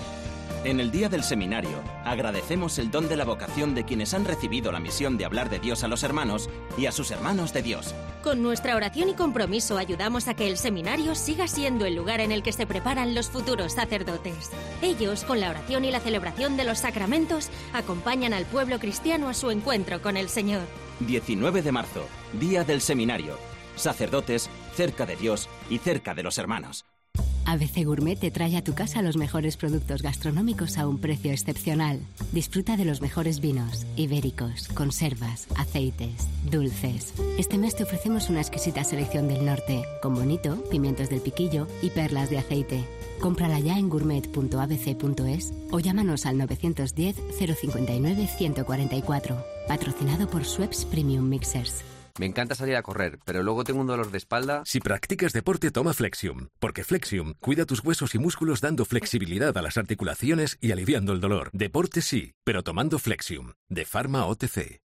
En el Día del Seminario, agradecemos el don de la vocación de quienes han recibido la misión de hablar de Dios a los hermanos y a sus hermanos de Dios. Con nuestra oración y compromiso ayudamos a que el seminario siga siendo el lugar en el que se preparan los futuros sacerdotes. Ellos, con la oración y la celebración de los sacramentos, acompañan al pueblo cristiano a su encuentro con el Señor. diecinueve de marzo, Día del Seminario. Sacerdotes, cerca de Dios y cerca de los hermanos. A B C Gourmet te trae a tu casa los mejores productos gastronómicos a un precio excepcional. Disfruta de los mejores vinos, ibéricos, conservas, aceites, dulces. Este mes te ofrecemos una exquisita selección del norte, con bonito, pimientos del piquillo y perlas de aceite. Cómprala ya en gourmet punto a b c punto es o llámanos al nueve uno cero, cero cinco nueve, uno cuatro cuatro. Patrocinado por Schweppes Premium Mixers. Me encanta salir a correr, pero luego tengo un dolor de espalda. Si practicas deporte, toma Flexium, porque Flexium cuida tus huesos y músculos dando flexibilidad a las articulaciones y aliviando el dolor. Deporte sí, pero tomando Flexium, de Pharma O T C.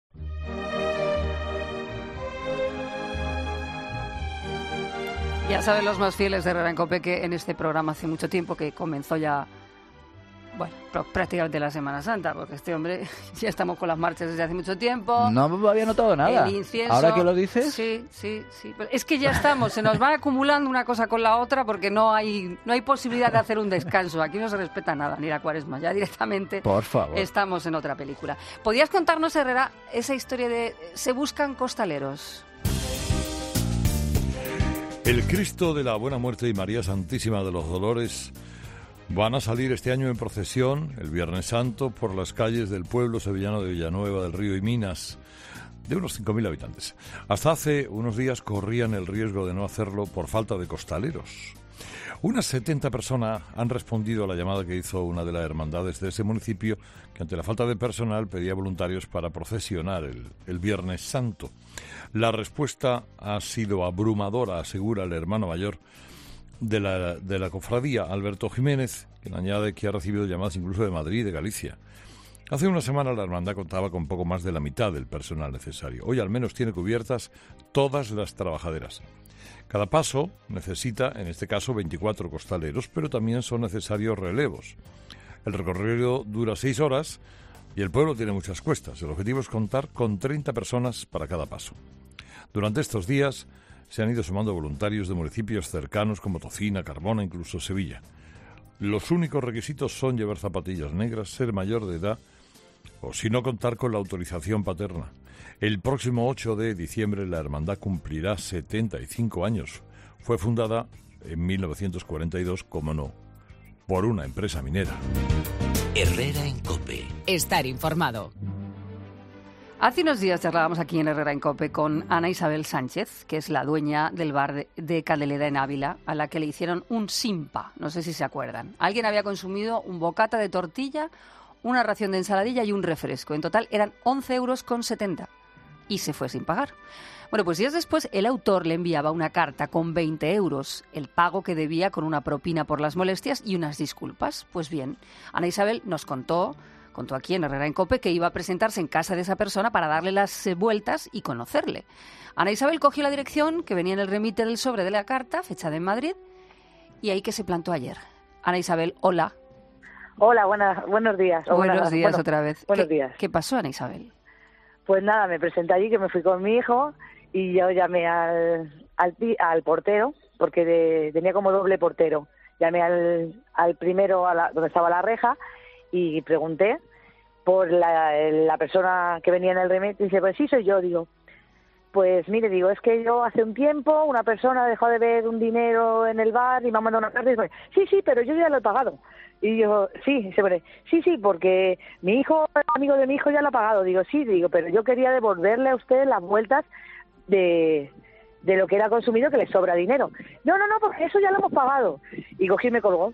Ya saben los más fieles de Herrera en COPE que en este programa hace mucho tiempo que comenzó ya, bueno, prácticamente la Semana Santa, porque este hombre ya estamos con las marchas desde hace mucho tiempo. No había notado nada. El incienso. ¿Ahora que lo dices? Sí, sí, sí. Pero es que ya estamos, se nos va acumulando una cosa con la otra porque no hay no hay posibilidad de hacer un descanso. Aquí no se respeta nada, ni la Cuaresma. Ya directamente Por favor. estamos en otra película. ¿Podrías contarnos, Herrera, esa historia de se buscan costaleros? El Cristo de la Buena Muerte y María Santísima de los Dolores van a salir este año en procesión, el Viernes Santo, por las calles del pueblo sevillano de Villanueva del Río y Minas, de unos cinco mil habitantes. Hasta hace unos días corrían el riesgo de no hacerlo por falta de costaleros. Unas setenta personas han respondido a la llamada que hizo una de las hermandades de ese municipio, que ante la falta de personal pedía voluntarios para procesionar el, el Viernes Santo. La respuesta ha sido abrumadora, asegura el hermano mayor de la, de la cofradía, Alberto Jiménez, quien añade que ha recibido llamadas incluso de Madrid y de Galicia. Hace una semana la hermandad contaba con poco más de la mitad del personal necesario. Hoy al menos tiene cubiertas todas las trabajaderas. Cada paso necesita, en este caso, veinticuatro costaleros, pero también son necesarios relevos. El recorrido dura seis horas, Y el pueblo tiene muchas cuestas. El objetivo es contar con treinta personas para cada paso. Durante estos días se han ido sumando voluntarios de municipios cercanos como Tocina, Carmona, incluso Sevilla. Los únicos requisitos son llevar zapatillas negras, ser mayor de edad o, si no, contar con la autorización paterna. El próximo ocho de diciembre la hermandad cumplirá setenta y cinco años. Fue fundada en mil novecientos cuarenta y dos, como no, por una empresa minera. Herrera en COPE. Estar informado. Hace unos días charlábamos aquí en Herrera en COPE con Ana Isabel Sánchez, que es la dueña del bar de, de Candeleda en Ávila, a la que le hicieron un simpa, no sé si se acuerdan. Alguien había consumido un bocata de tortilla, una ración de ensaladilla y un refresco. En total eran once euros con setenta y se fue sin pagar. Bueno, pues días después el autor le enviaba una carta con veinte euros, el pago que debía con una propina por las molestias y unas disculpas. Pues bien, Ana Isabel nos contó... Contó aquí en Herrera en COPE que iba a presentarse en casa de esa persona para darle las eh, vueltas y conocerle. Ana Isabel cogió la dirección que venía en el remite del sobre de la carta, fechada en Madrid, y ahí que se plantó ayer. Ana Isabel, hola. Hola, buenas, buenos días. Buenos buenas, días bueno, otra vez. Buenos ¿Qué, días. ¿Qué pasó, Ana Isabel? Pues nada, me presenté allí, que me fui con mi hijo, y yo llamé al, al, al portero, porque de, tenía como doble portero. Llamé al, al primero, a la, donde estaba la reja, y pregunté por la, la persona que venía en el remate, y dice, pues sí, soy yo. Digo, pues mire, digo, es que yo hace un tiempo una persona dejó de ver un dinero en el bar y me ha mandado una carta y dice, sí, sí, pero yo ya lo he pagado. Y yo, sí, se pone, sí, sí, porque mi hijo, el amigo de mi hijo ya lo ha pagado. Digo, sí, digo, pero yo quería devolverle a usted las vueltas de, de lo que era consumido, que le sobra dinero. No, no, no, porque eso ya lo hemos pagado. Y cogí y me colgó.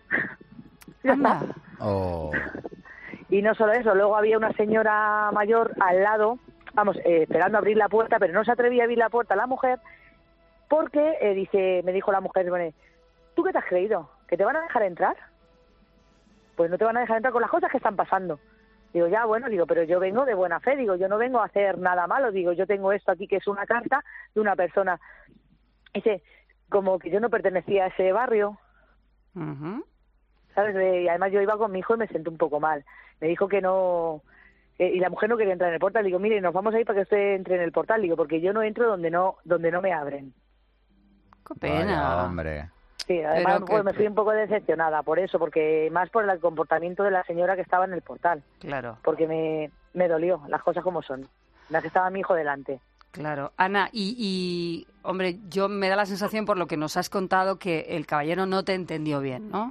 Ya está. Oh. Y no solo eso, luego había una señora mayor al lado, vamos, eh, esperando a abrir la puerta, pero no se atrevía a abrir la puerta a la mujer, porque eh, dice, me dijo la mujer, bueno, ¿tú qué te has creído? ¿Que te van a dejar entrar? Pues no te van a dejar entrar con las cosas que están pasando. Digo, ya, bueno, digo, pero yo vengo de buena fe, digo, yo no vengo a hacer nada malo, digo, yo tengo esto aquí que es una carta de una persona. Dice, como que yo no pertenecía a ese barrio. Uh-huh. ¿Sabes? Y además yo iba con mi hijo y me senté un poco mal. Me dijo que no... Eh, y la mujer no quería entrar en el portal. Digo, mire, nos vamos a ir para que usted entre en el portal. Digo, porque yo no entro donde no donde no me abren. ¡Qué pena! Vaya, hombre. Sí, además pues, que... me fui un poco decepcionada por eso, porque más por el comportamiento de la señora que estaba en el portal. Claro. Porque me, me dolió, las cosas como son. La que estaba mi hijo delante. Claro. Ana, y, y, hombre, yo me da la sensación por lo que nos has contado que el caballero no te entendió bien, ¿no?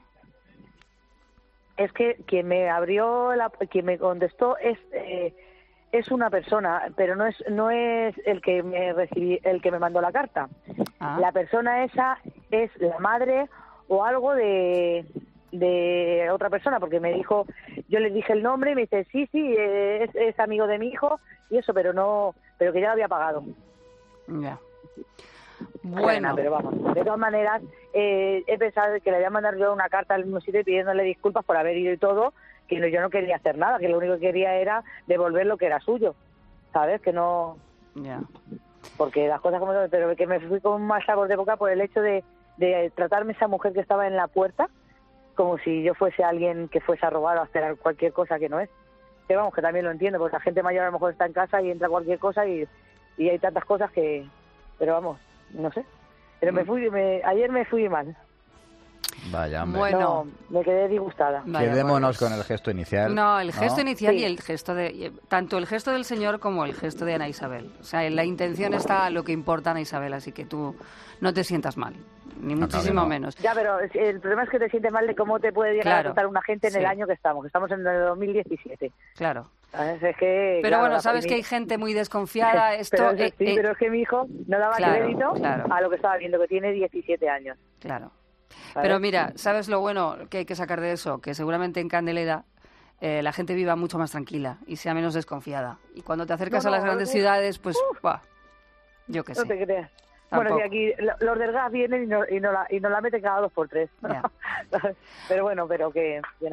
Es que quien me abrió, la, quien me contestó es eh, es una persona, pero no es no es el que me recibí, el que me mandó la carta. Ah. La persona esa es la madre o algo de de otra persona, porque me dijo, yo le dije el nombre y me dice, sí, sí, es, es amigo de mi hijo y eso, pero no, pero que ya lo había pagado. Ya. Bueno, bueno, pero vamos, de todas maneras, eh, he pensado que le voy a mandar yo una carta al mismo sitio pidiéndole disculpas por haber ido y todo, que no, yo no quería hacer nada, que lo único que quería era devolver lo que era suyo, ¿sabes? Que no... Ya. Porque las cosas como son, pero que me fui con más sabor de boca por el hecho de, de tratarme esa mujer que estaba en la puerta como si yo fuese alguien que fuese a robar o a hacer cualquier cosa que no es. Pero vamos, que también lo entiendo, porque la gente mayor a lo mejor está en casa y entra cualquier cosa y, y hay tantas cosas que... Pero vamos, no sé. Pero me fui, me, ayer me fui mal. Vaya, hombre. Bueno, no, me quedé disgustada. Vaya, quedémonos con el gesto inicial. No, el gesto ¿no? inicial sí. y el gesto de... Tanto el gesto del señor como el gesto de Ana Isabel. O sea, en la intención está lo que importa, Ana Isabel, así que tú no te sientas mal, ni no, muchísimo no. menos. Ya, pero el problema es que te sientes mal de cómo te puede llegar claro. a tratar una gente en sí. el año que estamos, que estamos en el dos mil diecisiete. Claro. ¿Sabes? Es que, pero claro, bueno, sabes que hay gente muy desconfiada. Esto, pero, eh, sí, eh, pero es que mi hijo no daba claro, crédito claro. a lo que estaba viendo, que tiene diecisiete años. Claro. ¿Sabes? Pero mira, ¿sabes lo bueno que hay que sacar de eso? Que seguramente en Candeleda eh, la gente viva mucho más tranquila y sea menos desconfiada. Y cuando te acercas no, no, a las grandes no, ciudades, pues, bah, yo qué sé. No te creas. Tampoco. Bueno, y aquí los del gas vienen y no, y no, la, y no la meten cada dos por tres. Pero bueno, pero que... que nada.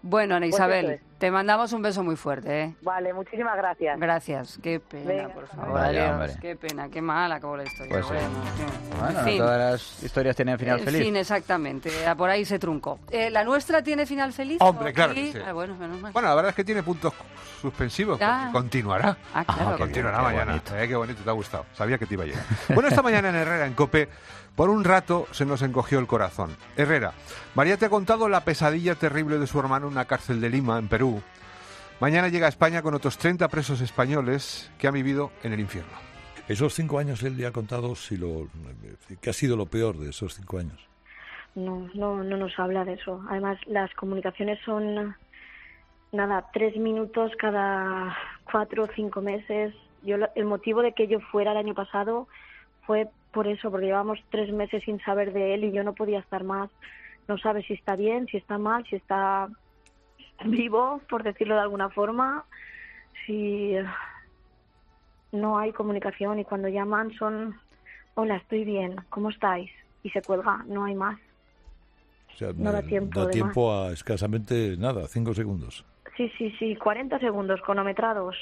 Bueno, Ana Pues Isabel, eso es. te mandamos un beso muy fuerte, ¿eh? Vale, muchísimas gracias. Gracias, qué pena, Venga. por favor. Vaya, Adiós, hombre. qué pena, qué mal acabó la historia. Pues sí. bueno, qué- Bueno, en no fin. todas las historias tienen final En feliz. fin, exactamente. Ah, Por ahí se truncó. Eh, ¿La nuestra tiene final feliz? Hombre, ¿O claro aquí? que sí. Ah, bueno, menos mal. Bueno, la verdad es que tiene puntos suspensivos, porque Ah. continuará. Ah, claro. continuará Qué bien, qué mañana. bonito. Eh, qué bonito, te ha gustado. Sabía que te iba a llegar. Bueno, esta mañana en Herrera, en COPE, por un rato se nos encogió el corazón. Herrera, María te ha contado la pesadilla terrible de su hermano en una cárcel de Lima, en Perú. Mañana llega a España con otros treinta presos españoles que han vivido en el infierno. Esos cinco años él le ha contado si lo, qué ha sido lo peor de esos cinco años. No, no, no nos habla de eso. Además, las comunicaciones son, nada, tres minutos cada cuatro o cinco meses. Yo, lo- el motivo de que yo fuera el año pasado fue por eso, porque llevamos tres meses sin saber de él y yo no podía estar más. No sabe si está bien, si está mal, si está vivo, por decirlo de alguna forma. Si no hay comunicación y cuando llaman son, hola, estoy bien, ¿cómo estáis? Y se cuelga, no hay más. O sea, No da eh, tiempo, da además. tiempo a escasamente nada, cinco segundos. Sí, sí, sí, cuarenta segundos cronometrados.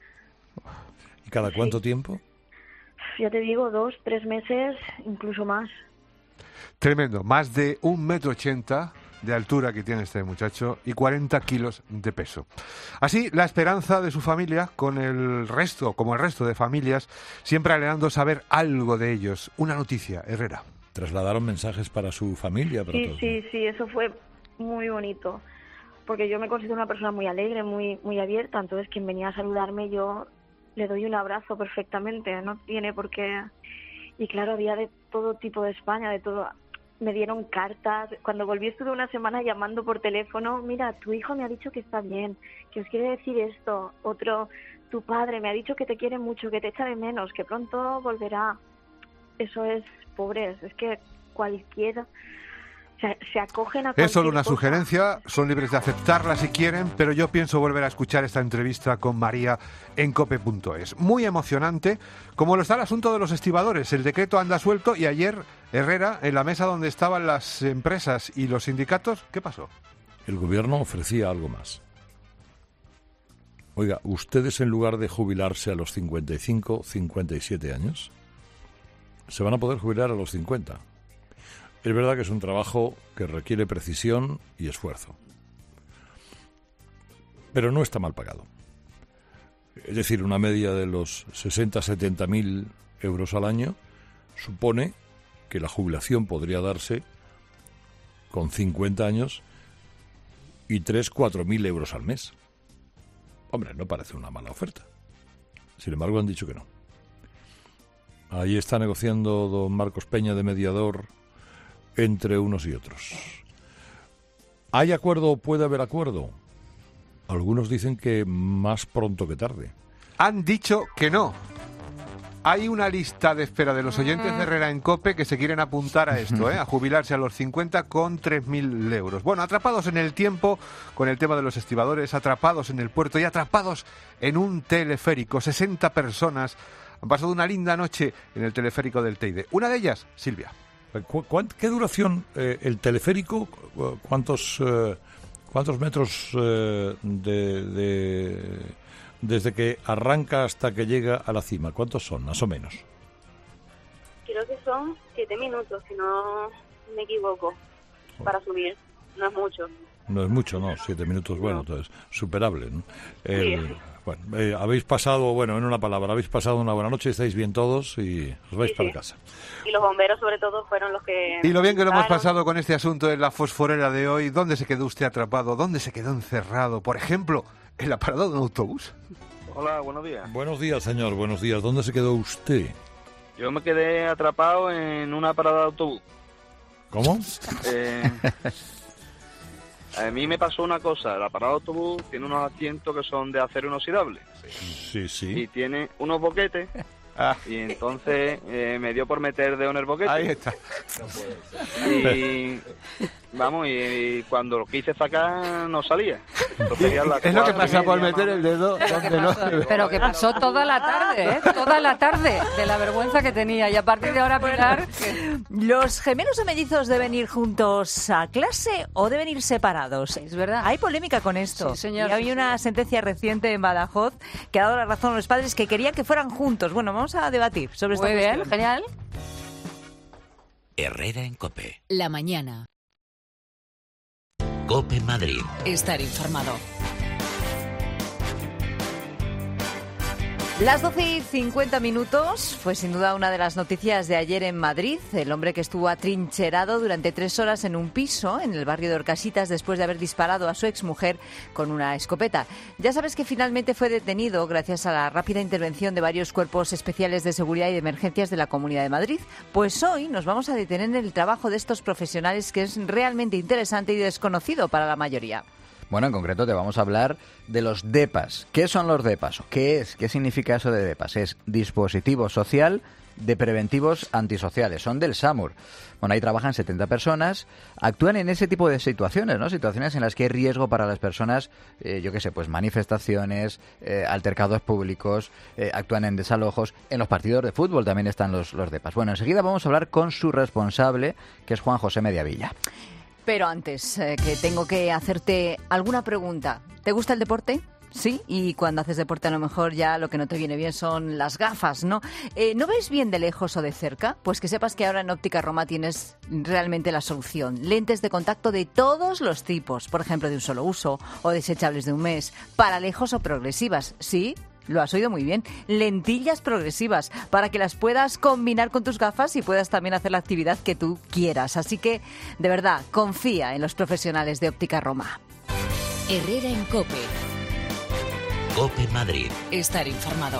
¿Y cada Sí. cuánto tiempo? Ya te digo, dos, tres meses, incluso más. Tremendo. Más de un metro ochenta de altura que tiene este muchacho y cuarenta kilos de peso. Así, la esperanza de su familia con el resto, como el resto de familias, siempre anhelando saber algo de ellos. Una noticia, Herrera. Trasladaron mensajes para su familia, para Sí, todos. sí, sí, eso fue muy bonito. Porque yo me considero una persona muy alegre, muy, muy abierta. Entonces, quien venía a saludarme, yo le doy un abrazo perfectamente. No tiene por qué. Y claro, había de todo tipo de España, de todo. Me dieron cartas. Cuando volví estuve una semana llamando por teléfono. Mira, tu hijo me ha dicho que está bien, que os quiere decir esto. Otro, tu padre me ha dicho que te quiere mucho, que te echa de menos, que pronto volverá. Eso es, pobres, es que cualquiera se, se acogen a Es solo cualquier una cosa. sugerencia, son libres de aceptarla si quieren, pero yo pienso volver a escuchar esta entrevista con María en cope punto es. Muy emocionante, como lo está el asunto de los estibadores. El decreto anda suelto y ayer, Herrera, en la mesa donde estaban las empresas y los sindicatos, ¿qué pasó? El gobierno ofrecía algo más. Oiga, ustedes en lugar de jubilarse a los cincuenta y cinco, cincuenta y siete años, se van a poder jubilar a los cincuenta. Es verdad que es un trabajo que requiere precisión y esfuerzo. Pero no está mal pagado. Es decir, una media de los sesenta a setenta mil euros al año supone que la jubilación podría darse con cincuenta años y tres a cuatro mil euros al mes. Hombre, no parece una mala oferta. Sin embargo, han dicho que no. Ahí está negociando don Marcos Peña de mediador entre unos y otros. ¿Hay acuerdo o puede haber acuerdo? Algunos dicen que más pronto que tarde. Han dicho que no. Hay una lista de espera de los oyentes de Herrera en COPE que se quieren apuntar a esto, ¿eh? A jubilarse a los cincuenta con tres mil euros. Bueno, atrapados en el tiempo con el tema de los estibadores, atrapados en el puerto y atrapados en un teleférico. sesenta personas han pasado una linda noche en el teleférico del Teide. Una de ellas, Silvia. ¿Cu- cuán- ¿Qué duración eh, el teleférico? cu- ¿Cuántos, eh, cuántos metros eh, de, de- desde que arranca hasta que llega a la cima? ¿Cuántos son, más o menos? Creo que son siete minutos, si no me equivoco, para subir. No es mucho. No es mucho, ¿no? Siete minutos, bueno, entonces, superable, ¿no? El- Sí. Bueno, eh, habéis pasado, bueno, en una palabra, habéis pasado una buena noche, estáis bien todos y os vais Sí, para sí. casa. Y los bomberos, sobre todo, fueron los que... Y lo bien que lo hemos ayudaron. pasado con este asunto en la fosforera de hoy. ¿Dónde se quedó usted atrapado? ¿Dónde se quedó encerrado? Por ejemplo, en la parada de un autobús. Hola, buenos días. Buenos días, señor, buenos días. ¿Dónde se quedó usted? Yo me quedé atrapado en una parada de autobús. ¿Cómo? Eh, a mí me pasó una cosa. La parada de autobús tiene unos asientos que son de acero inoxidable. Sí, sí. Y tiene unos boquetes. Y entonces eh, me dio por meter dedo en el boquete. Ahí está. Y Vamos, y, y cuando lo quise sacar no salía. Es lo que pasa por meter el dedo donde no se ve. Pero que pasó toda la tarde, ¿eh? Toda la tarde, de la vergüenza que tenía. Y a partir de ahora, Pilar... Que... ¿Los gemelos o mellizos deben ir juntos a clase o deben ir separados? Es verdad. Hay polémica con esto. Sí, señor. Y hay una sentencia reciente en Badajoz que ha dado la razón a los padres que querían que fueran juntos. Bueno, vamos a debatir sobre esta Muy bien, cuestión. genial. Herrera en COPE. La mañana. COPE Madrid. Estar informado. Las doce y cincuenta minutos fue sin duda una de las noticias de ayer en Madrid. El hombre que estuvo atrincherado durante tres horas en un piso en el barrio de Orcasitas después de haber disparado a su exmujer con una escopeta. Ya sabes que finalmente fue detenido gracias a la rápida intervención de varios cuerpos especiales de seguridad y de emergencias de la Comunidad de Madrid. Pues hoy nos vamos a detener en el trabajo de estos profesionales, que es realmente interesante y desconocido para la mayoría. Bueno, en concreto te vamos a hablar de los DEPAs. ¿Qué son los DEPAs? ¿Qué es? ¿Qué significa eso de DEPAs? Es dispositivo social de preventivos antisociales. Son del SAMUR. Bueno, ahí trabajan setenta personas. Actúan en ese tipo de situaciones, ¿no? Situaciones en las que hay riesgo para las personas, eh, yo qué sé, pues manifestaciones, eh, altercados públicos, eh, actúan en desalojos. En los partidos de fútbol también están los, los DEPAs. Bueno, enseguida vamos a hablar con su responsable, que es Juan José Mediavilla. Pero antes, eh, que tengo que hacerte alguna pregunta. ¿Te gusta el deporte? Sí, y cuando haces deporte a lo mejor ya lo que no te viene bien son las gafas, ¿no? Eh, ¿No ves bien de lejos o de cerca? Pues que sepas que ahora en Óptica Roma tienes realmente la solución. Lentes de contacto de todos los tipos, por ejemplo, de un solo uso o desechables de un mes, para lejos o progresivas, ¿sí? Lo has oído muy bien. Lentillas progresivas para que las puedas combinar con tus gafas y puedas también hacer la actividad que tú quieras. Así que, de verdad, confía en los profesionales de Óptica Roma. Herrera en COPE. COPE Madrid. Estar informado.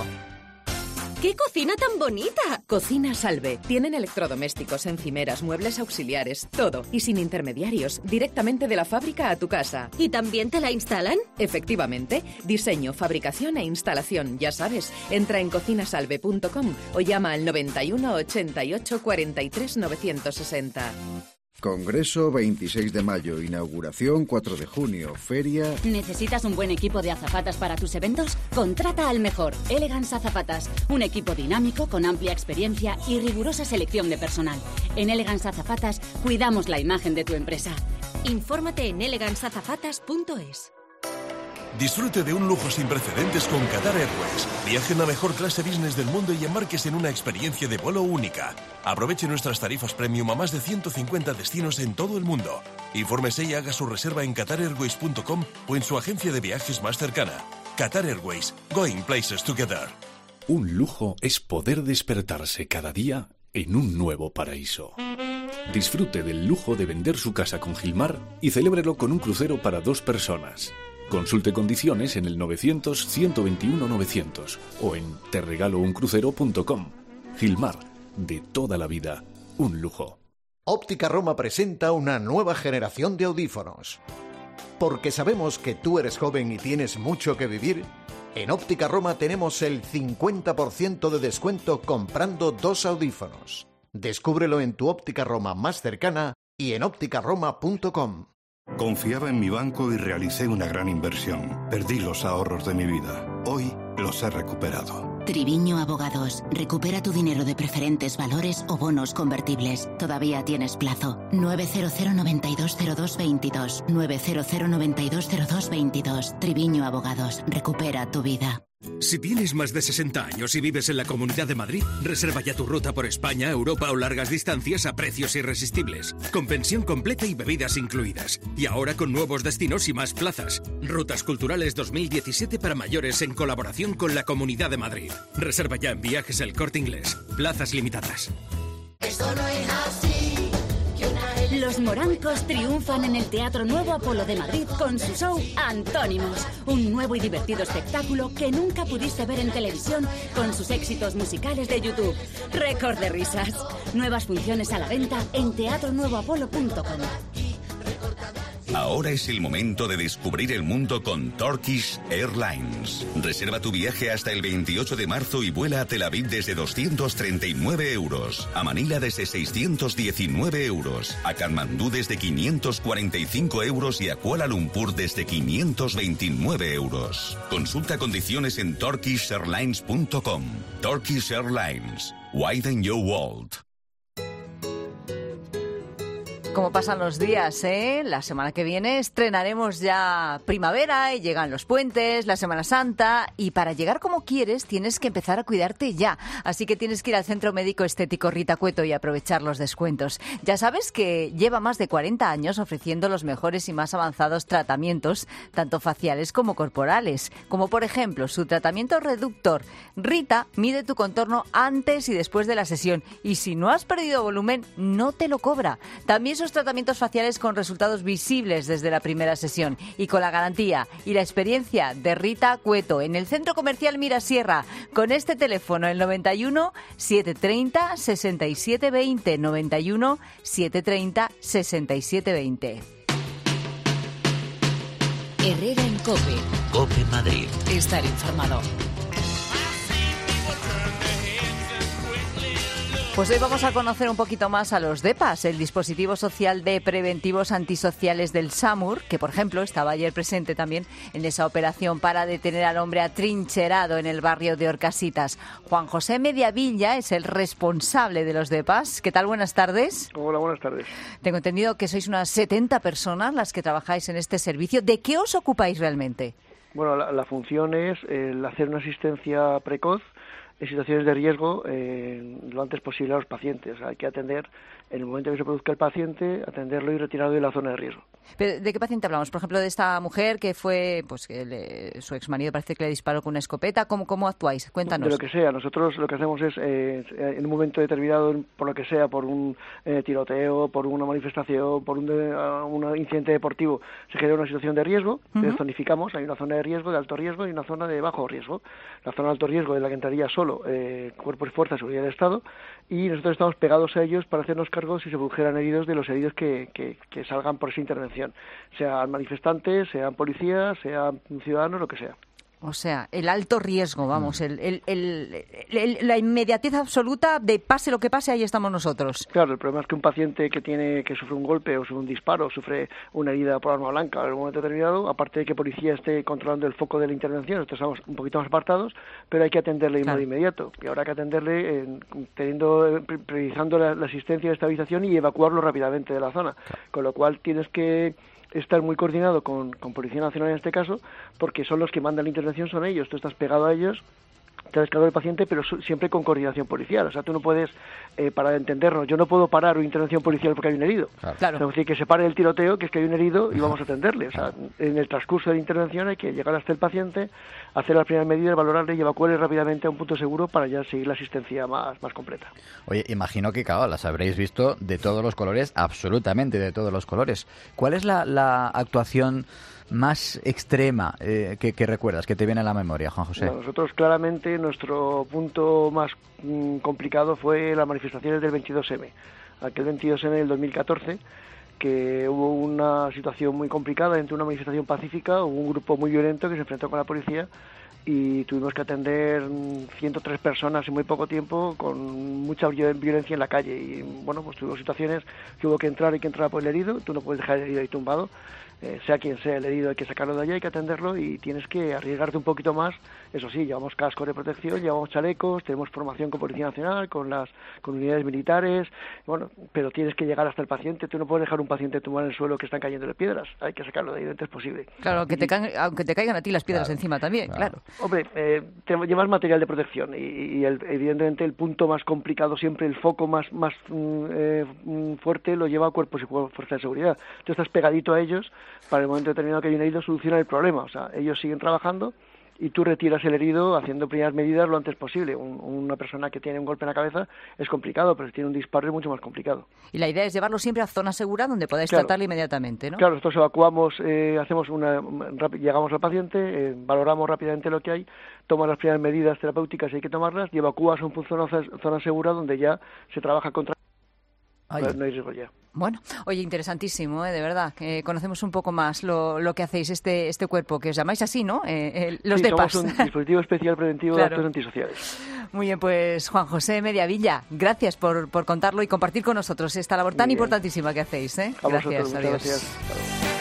¡Qué cocina tan bonita! Cocina Salve. Tienen electrodomésticos, encimeras, muebles auxiliares, todo. Y sin intermediarios, directamente de la fábrica a tu casa. ¿Y también te la instalan? Efectivamente. Diseño, fabricación e instalación, ya sabes. Entra en cocinasalve punto com o llama al noventa y uno, ochenta y ocho, cuarenta y tres, novecientos sesenta. Congreso veintiséis de mayo, inauguración cuatro de junio, feria... ¿Necesitas un buen equipo de azafatas para tus eventos? Contrata al mejor, Elegance Azafatas. Un equipo dinámico, con amplia experiencia y rigurosa selección de personal. En Elegance Azafatas cuidamos la imagen de tu empresa. Infórmate en elegance azafatas punto es. Disfrute de un lujo sin precedentes con Qatar Airways. Viaje en la mejor clase business del mundo y embarques en una experiencia de vuelo única. Aproveche nuestras tarifas premium a más de ciento cincuenta destinos en todo el mundo. Infórmese y haga su reserva en qatar airways punto com o en su agencia de viajes más cercana. Qatar Airways, going places together. Un lujo es poder despertarse cada día en un nuevo paraíso. Disfrute del lujo de vender su casa con Gilmar y celébrelo con un crucero para dos personas. Consulte condiciones en el novecientos, ciento veintiuno, novecientos o en te regalo un crucero punto com. Gilmar, de toda la vida, un lujo. Óptica Roma presenta una nueva generación de audífonos. Porque sabemos que tú eres joven y tienes mucho que vivir, en Óptica Roma tenemos el cincuenta por ciento de descuento comprando dos audífonos. Descúbrelo en tu Óptica Roma más cercana y en óptica roma punto com. Confiaba en mi banco y realicé una gran inversión. Perdí los ahorros de mi vida. Hoy los he recuperado. Triviño Abogados. Recupera tu dinero de preferentes valores o bonos convertibles. Todavía tienes plazo. nueve cero cero, noventa y dos cero dos, veintidós. nueve cero cero, noventa y dos cero dos, veintidós. Triviño Abogados. Recupera tu vida. Si tienes más de sesenta años y vives en la Comunidad de Madrid, reserva ya tu ruta por España, Europa o largas distancias a precios irresistibles, con pensión completa y bebidas incluidas. Y ahora con nuevos destinos y más plazas. Rutas Culturales dos mil diecisiete para mayores en colaboración con la Comunidad de Madrid. Reserva ya en Viajes El Corte Inglés. Plazas limitadas. Esto no es así. Los morancos triunfan en el Teatro Nuevo Apolo de Madrid con su show Antónimos, un nuevo y divertido espectáculo que nunca pudiste ver en televisión con sus éxitos musicales de YouTube. Récord de risas. Nuevas funciones a la venta en teatro nuevo apolo punto com. Ahora es el momento de descubrir el mundo con Turkish Airlines. Reserva tu viaje hasta el veintiocho de marzo y vuela a Tel Aviv desde doscientos treinta y nueve euros, a Manila desde seiscientos diecinueve euros, a Katmandú desde quinientos cuarenta y cinco euros y a Kuala Lumpur desde quinientos veintinueve euros. Consulta condiciones en turkish airlines punto com. Turkish Airlines. Widen your world. Como pasan los días, ¿eh? La semana que viene estrenaremos ya primavera y llegan los puentes, la Semana Santa, y para llegar como quieres tienes que empezar a cuidarte ya. Así que tienes que ir al Centro Médico Estético Rita Cueto y aprovechar los descuentos. Ya sabes que lleva más de cuarenta años ofreciendo los mejores y más avanzados tratamientos, tanto faciales como corporales, como por ejemplo su tratamiento reductor. Rita mide tu contorno antes y después de la sesión y si no has perdido volumen no te lo cobra. También tratamientos faciales con resultados visibles desde la primera sesión y con la garantía y la experiencia de Rita Cueto en el Centro Comercial Mirasierra con este teléfono, el noventa y uno, setecientos treinta, sesenta y siete veinte, noventa y uno, setecientos treinta, sesenta y siete veinte. Herrera en COPE. COPE Madrid. Estar informado. Pues hoy vamos a conocer un poquito más a los DEPAs, el dispositivo social de preventivos antisociales del SAMUR, que por ejemplo estaba ayer presente también en esa operación para detener al hombre atrincherado en el barrio de Orcasitas. Juan José Mediavilla es el responsable de los DEPAs. ¿Qué tal? Buenas tardes. Hola, buenas tardes. Tengo entendido que sois unas setenta personas las que trabajáis en este servicio. ¿De qué os ocupáis realmente? Bueno, la, la función es el hacer una asistencia precoz en situaciones de riesgo eh, lo antes posible a los pacientes. O sea, hay que atender en el momento que se produzca el paciente, atenderlo y retirarlo de la zona de riesgo. ¿Pero de qué paciente hablamos? Por ejemplo, de esta mujer que fue, pues que le, su exmarido parece que le disparó con una escopeta. ¿Cómo, cómo actuáis? Cuéntanos. De lo que sea. Nosotros lo que hacemos es, eh, en un momento determinado, por lo que sea, por un eh, tiroteo, por una manifestación, por un, de, uh, un incidente deportivo, se genera una situación de riesgo, uh-huh. Zonificamos, hay una zona de riesgo, de alto riesgo y una zona de bajo riesgo. La zona de alto riesgo es la que entraría solo eh, cuerpos y fuerzas de seguridad del Estado, y nosotros estamos pegados a ellos para hacernos cargo si se produjeran heridos de los heridos que, que, que salgan por esa intervención, sean manifestantes, sean policías, sean ciudadanos, lo que sea. O sea, el alto riesgo, vamos, el, el, el, el, la inmediatez absoluta de pase lo que pase, ahí estamos nosotros. Claro, el problema es que un paciente que tiene que sufre un golpe o sufre un disparo, o sufre una herida por arma blanca en un momento determinado, aparte de que policía esté controlando el foco de la intervención, nosotros estamos un poquito más apartados, pero hay que atenderle de modo inmediato. Y ahora hay que atenderle eh, teniendo, priorizando la, la asistencia de estabilización y evacuarlo rápidamente de la zona. Claro. Con lo cual tienes que estar muy coordinado con, con Policía Nacional en este caso, porque son los que mandan la intervención, son ellos, tú estás pegado a ellos, te has cargado del paciente, pero su, siempre con coordinación policial. O sea, tú no puedes, eh, para entendernos, yo no puedo parar una intervención policial porque hay un herido. Claro. O sea, es decir, que se pare el tiroteo, que es que hay un herido y vamos a atenderle. O sea, en el transcurso de la intervención hay que llegar hasta el paciente, hacer las primeras medidas, valorarle y evacuarle rápidamente a un punto seguro para ya seguir la asistencia más, más completa. Oye, imagino que, claro, las habréis visto de todos los colores, absolutamente de todos los colores. ¿Cuál es la, la actuación más extrema eh, que, que recuerdas, que te viene a la memoria, Juan José? Bueno, nosotros claramente nuestro punto más mm, complicado fue las manifestaciones del veintidós eme. Aquel veintidós eme del dos mil catorce, que hubo una situación muy complicada entre una manifestación pacífica, hubo un grupo muy violento que se enfrentó con la policía y tuvimos que atender ciento tres personas en muy poco tiempo con mucha violencia en la calle y bueno, pues tuvimos situaciones que hubo que entrar y que entrar por el herido, tú no puedes dejar el herido ahí tumbado, eh, sea quien sea el herido hay que sacarlo de allá, hay que atenderlo y tienes que arriesgarte un poquito más. Eso sí, llevamos cascos de protección, llevamos chalecos, tenemos formación con Policía Nacional, con las con unidades militares, bueno, pero tienes que llegar hasta el paciente, tú no puedes dejar un paciente tumbado en el suelo que están cayéndole piedras, hay que sacarlo de ahí lo antes posible. Claro, que te ca- aunque te caigan a ti las piedras claro, encima también, claro. claro. Hombre, eh, te llevas material de protección y, y el, evidentemente el punto más complicado, siempre el foco más más eh, fuerte lo lleva a cuerpos y fuerzas de seguridad. Tú estás pegadito a ellos para el momento determinado que hay un herido solucionar el problema, o sea, ellos siguen trabajando y tú retiras el herido haciendo primeras medidas lo antes posible. Un, una persona que tiene un golpe en la cabeza es complicado, pero si tiene un disparo es mucho más complicado. Y la idea es llevarlo siempre a zona segura donde podáis claro. tratarlo inmediatamente, ¿no? Claro, nosotros evacuamos, eh, hacemos una, llegamos al paciente, eh, valoramos rápidamente lo que hay, tomas las primeras medidas terapéuticas si hay que tomarlas y evacúas a un zona, zona segura donde ya se trabaja contra no, no hay riesgo ya. Bueno, oye, interesantísimo, ¿eh? De verdad, que conocemos un poco más lo, lo que hacéis, este este cuerpo, que os llamáis así, ¿no? Eh, eh, los sí, D E P A S. somos un dispositivo especial preventivo Claro. de actos antisociales. Muy bien, pues Juan José Mediavilla, gracias por, por contarlo y compartir con nosotros esta labor tan Muy bien. importantísima que hacéis, ¿eh? A Gracias, vosotros, muchas adiós. gracias.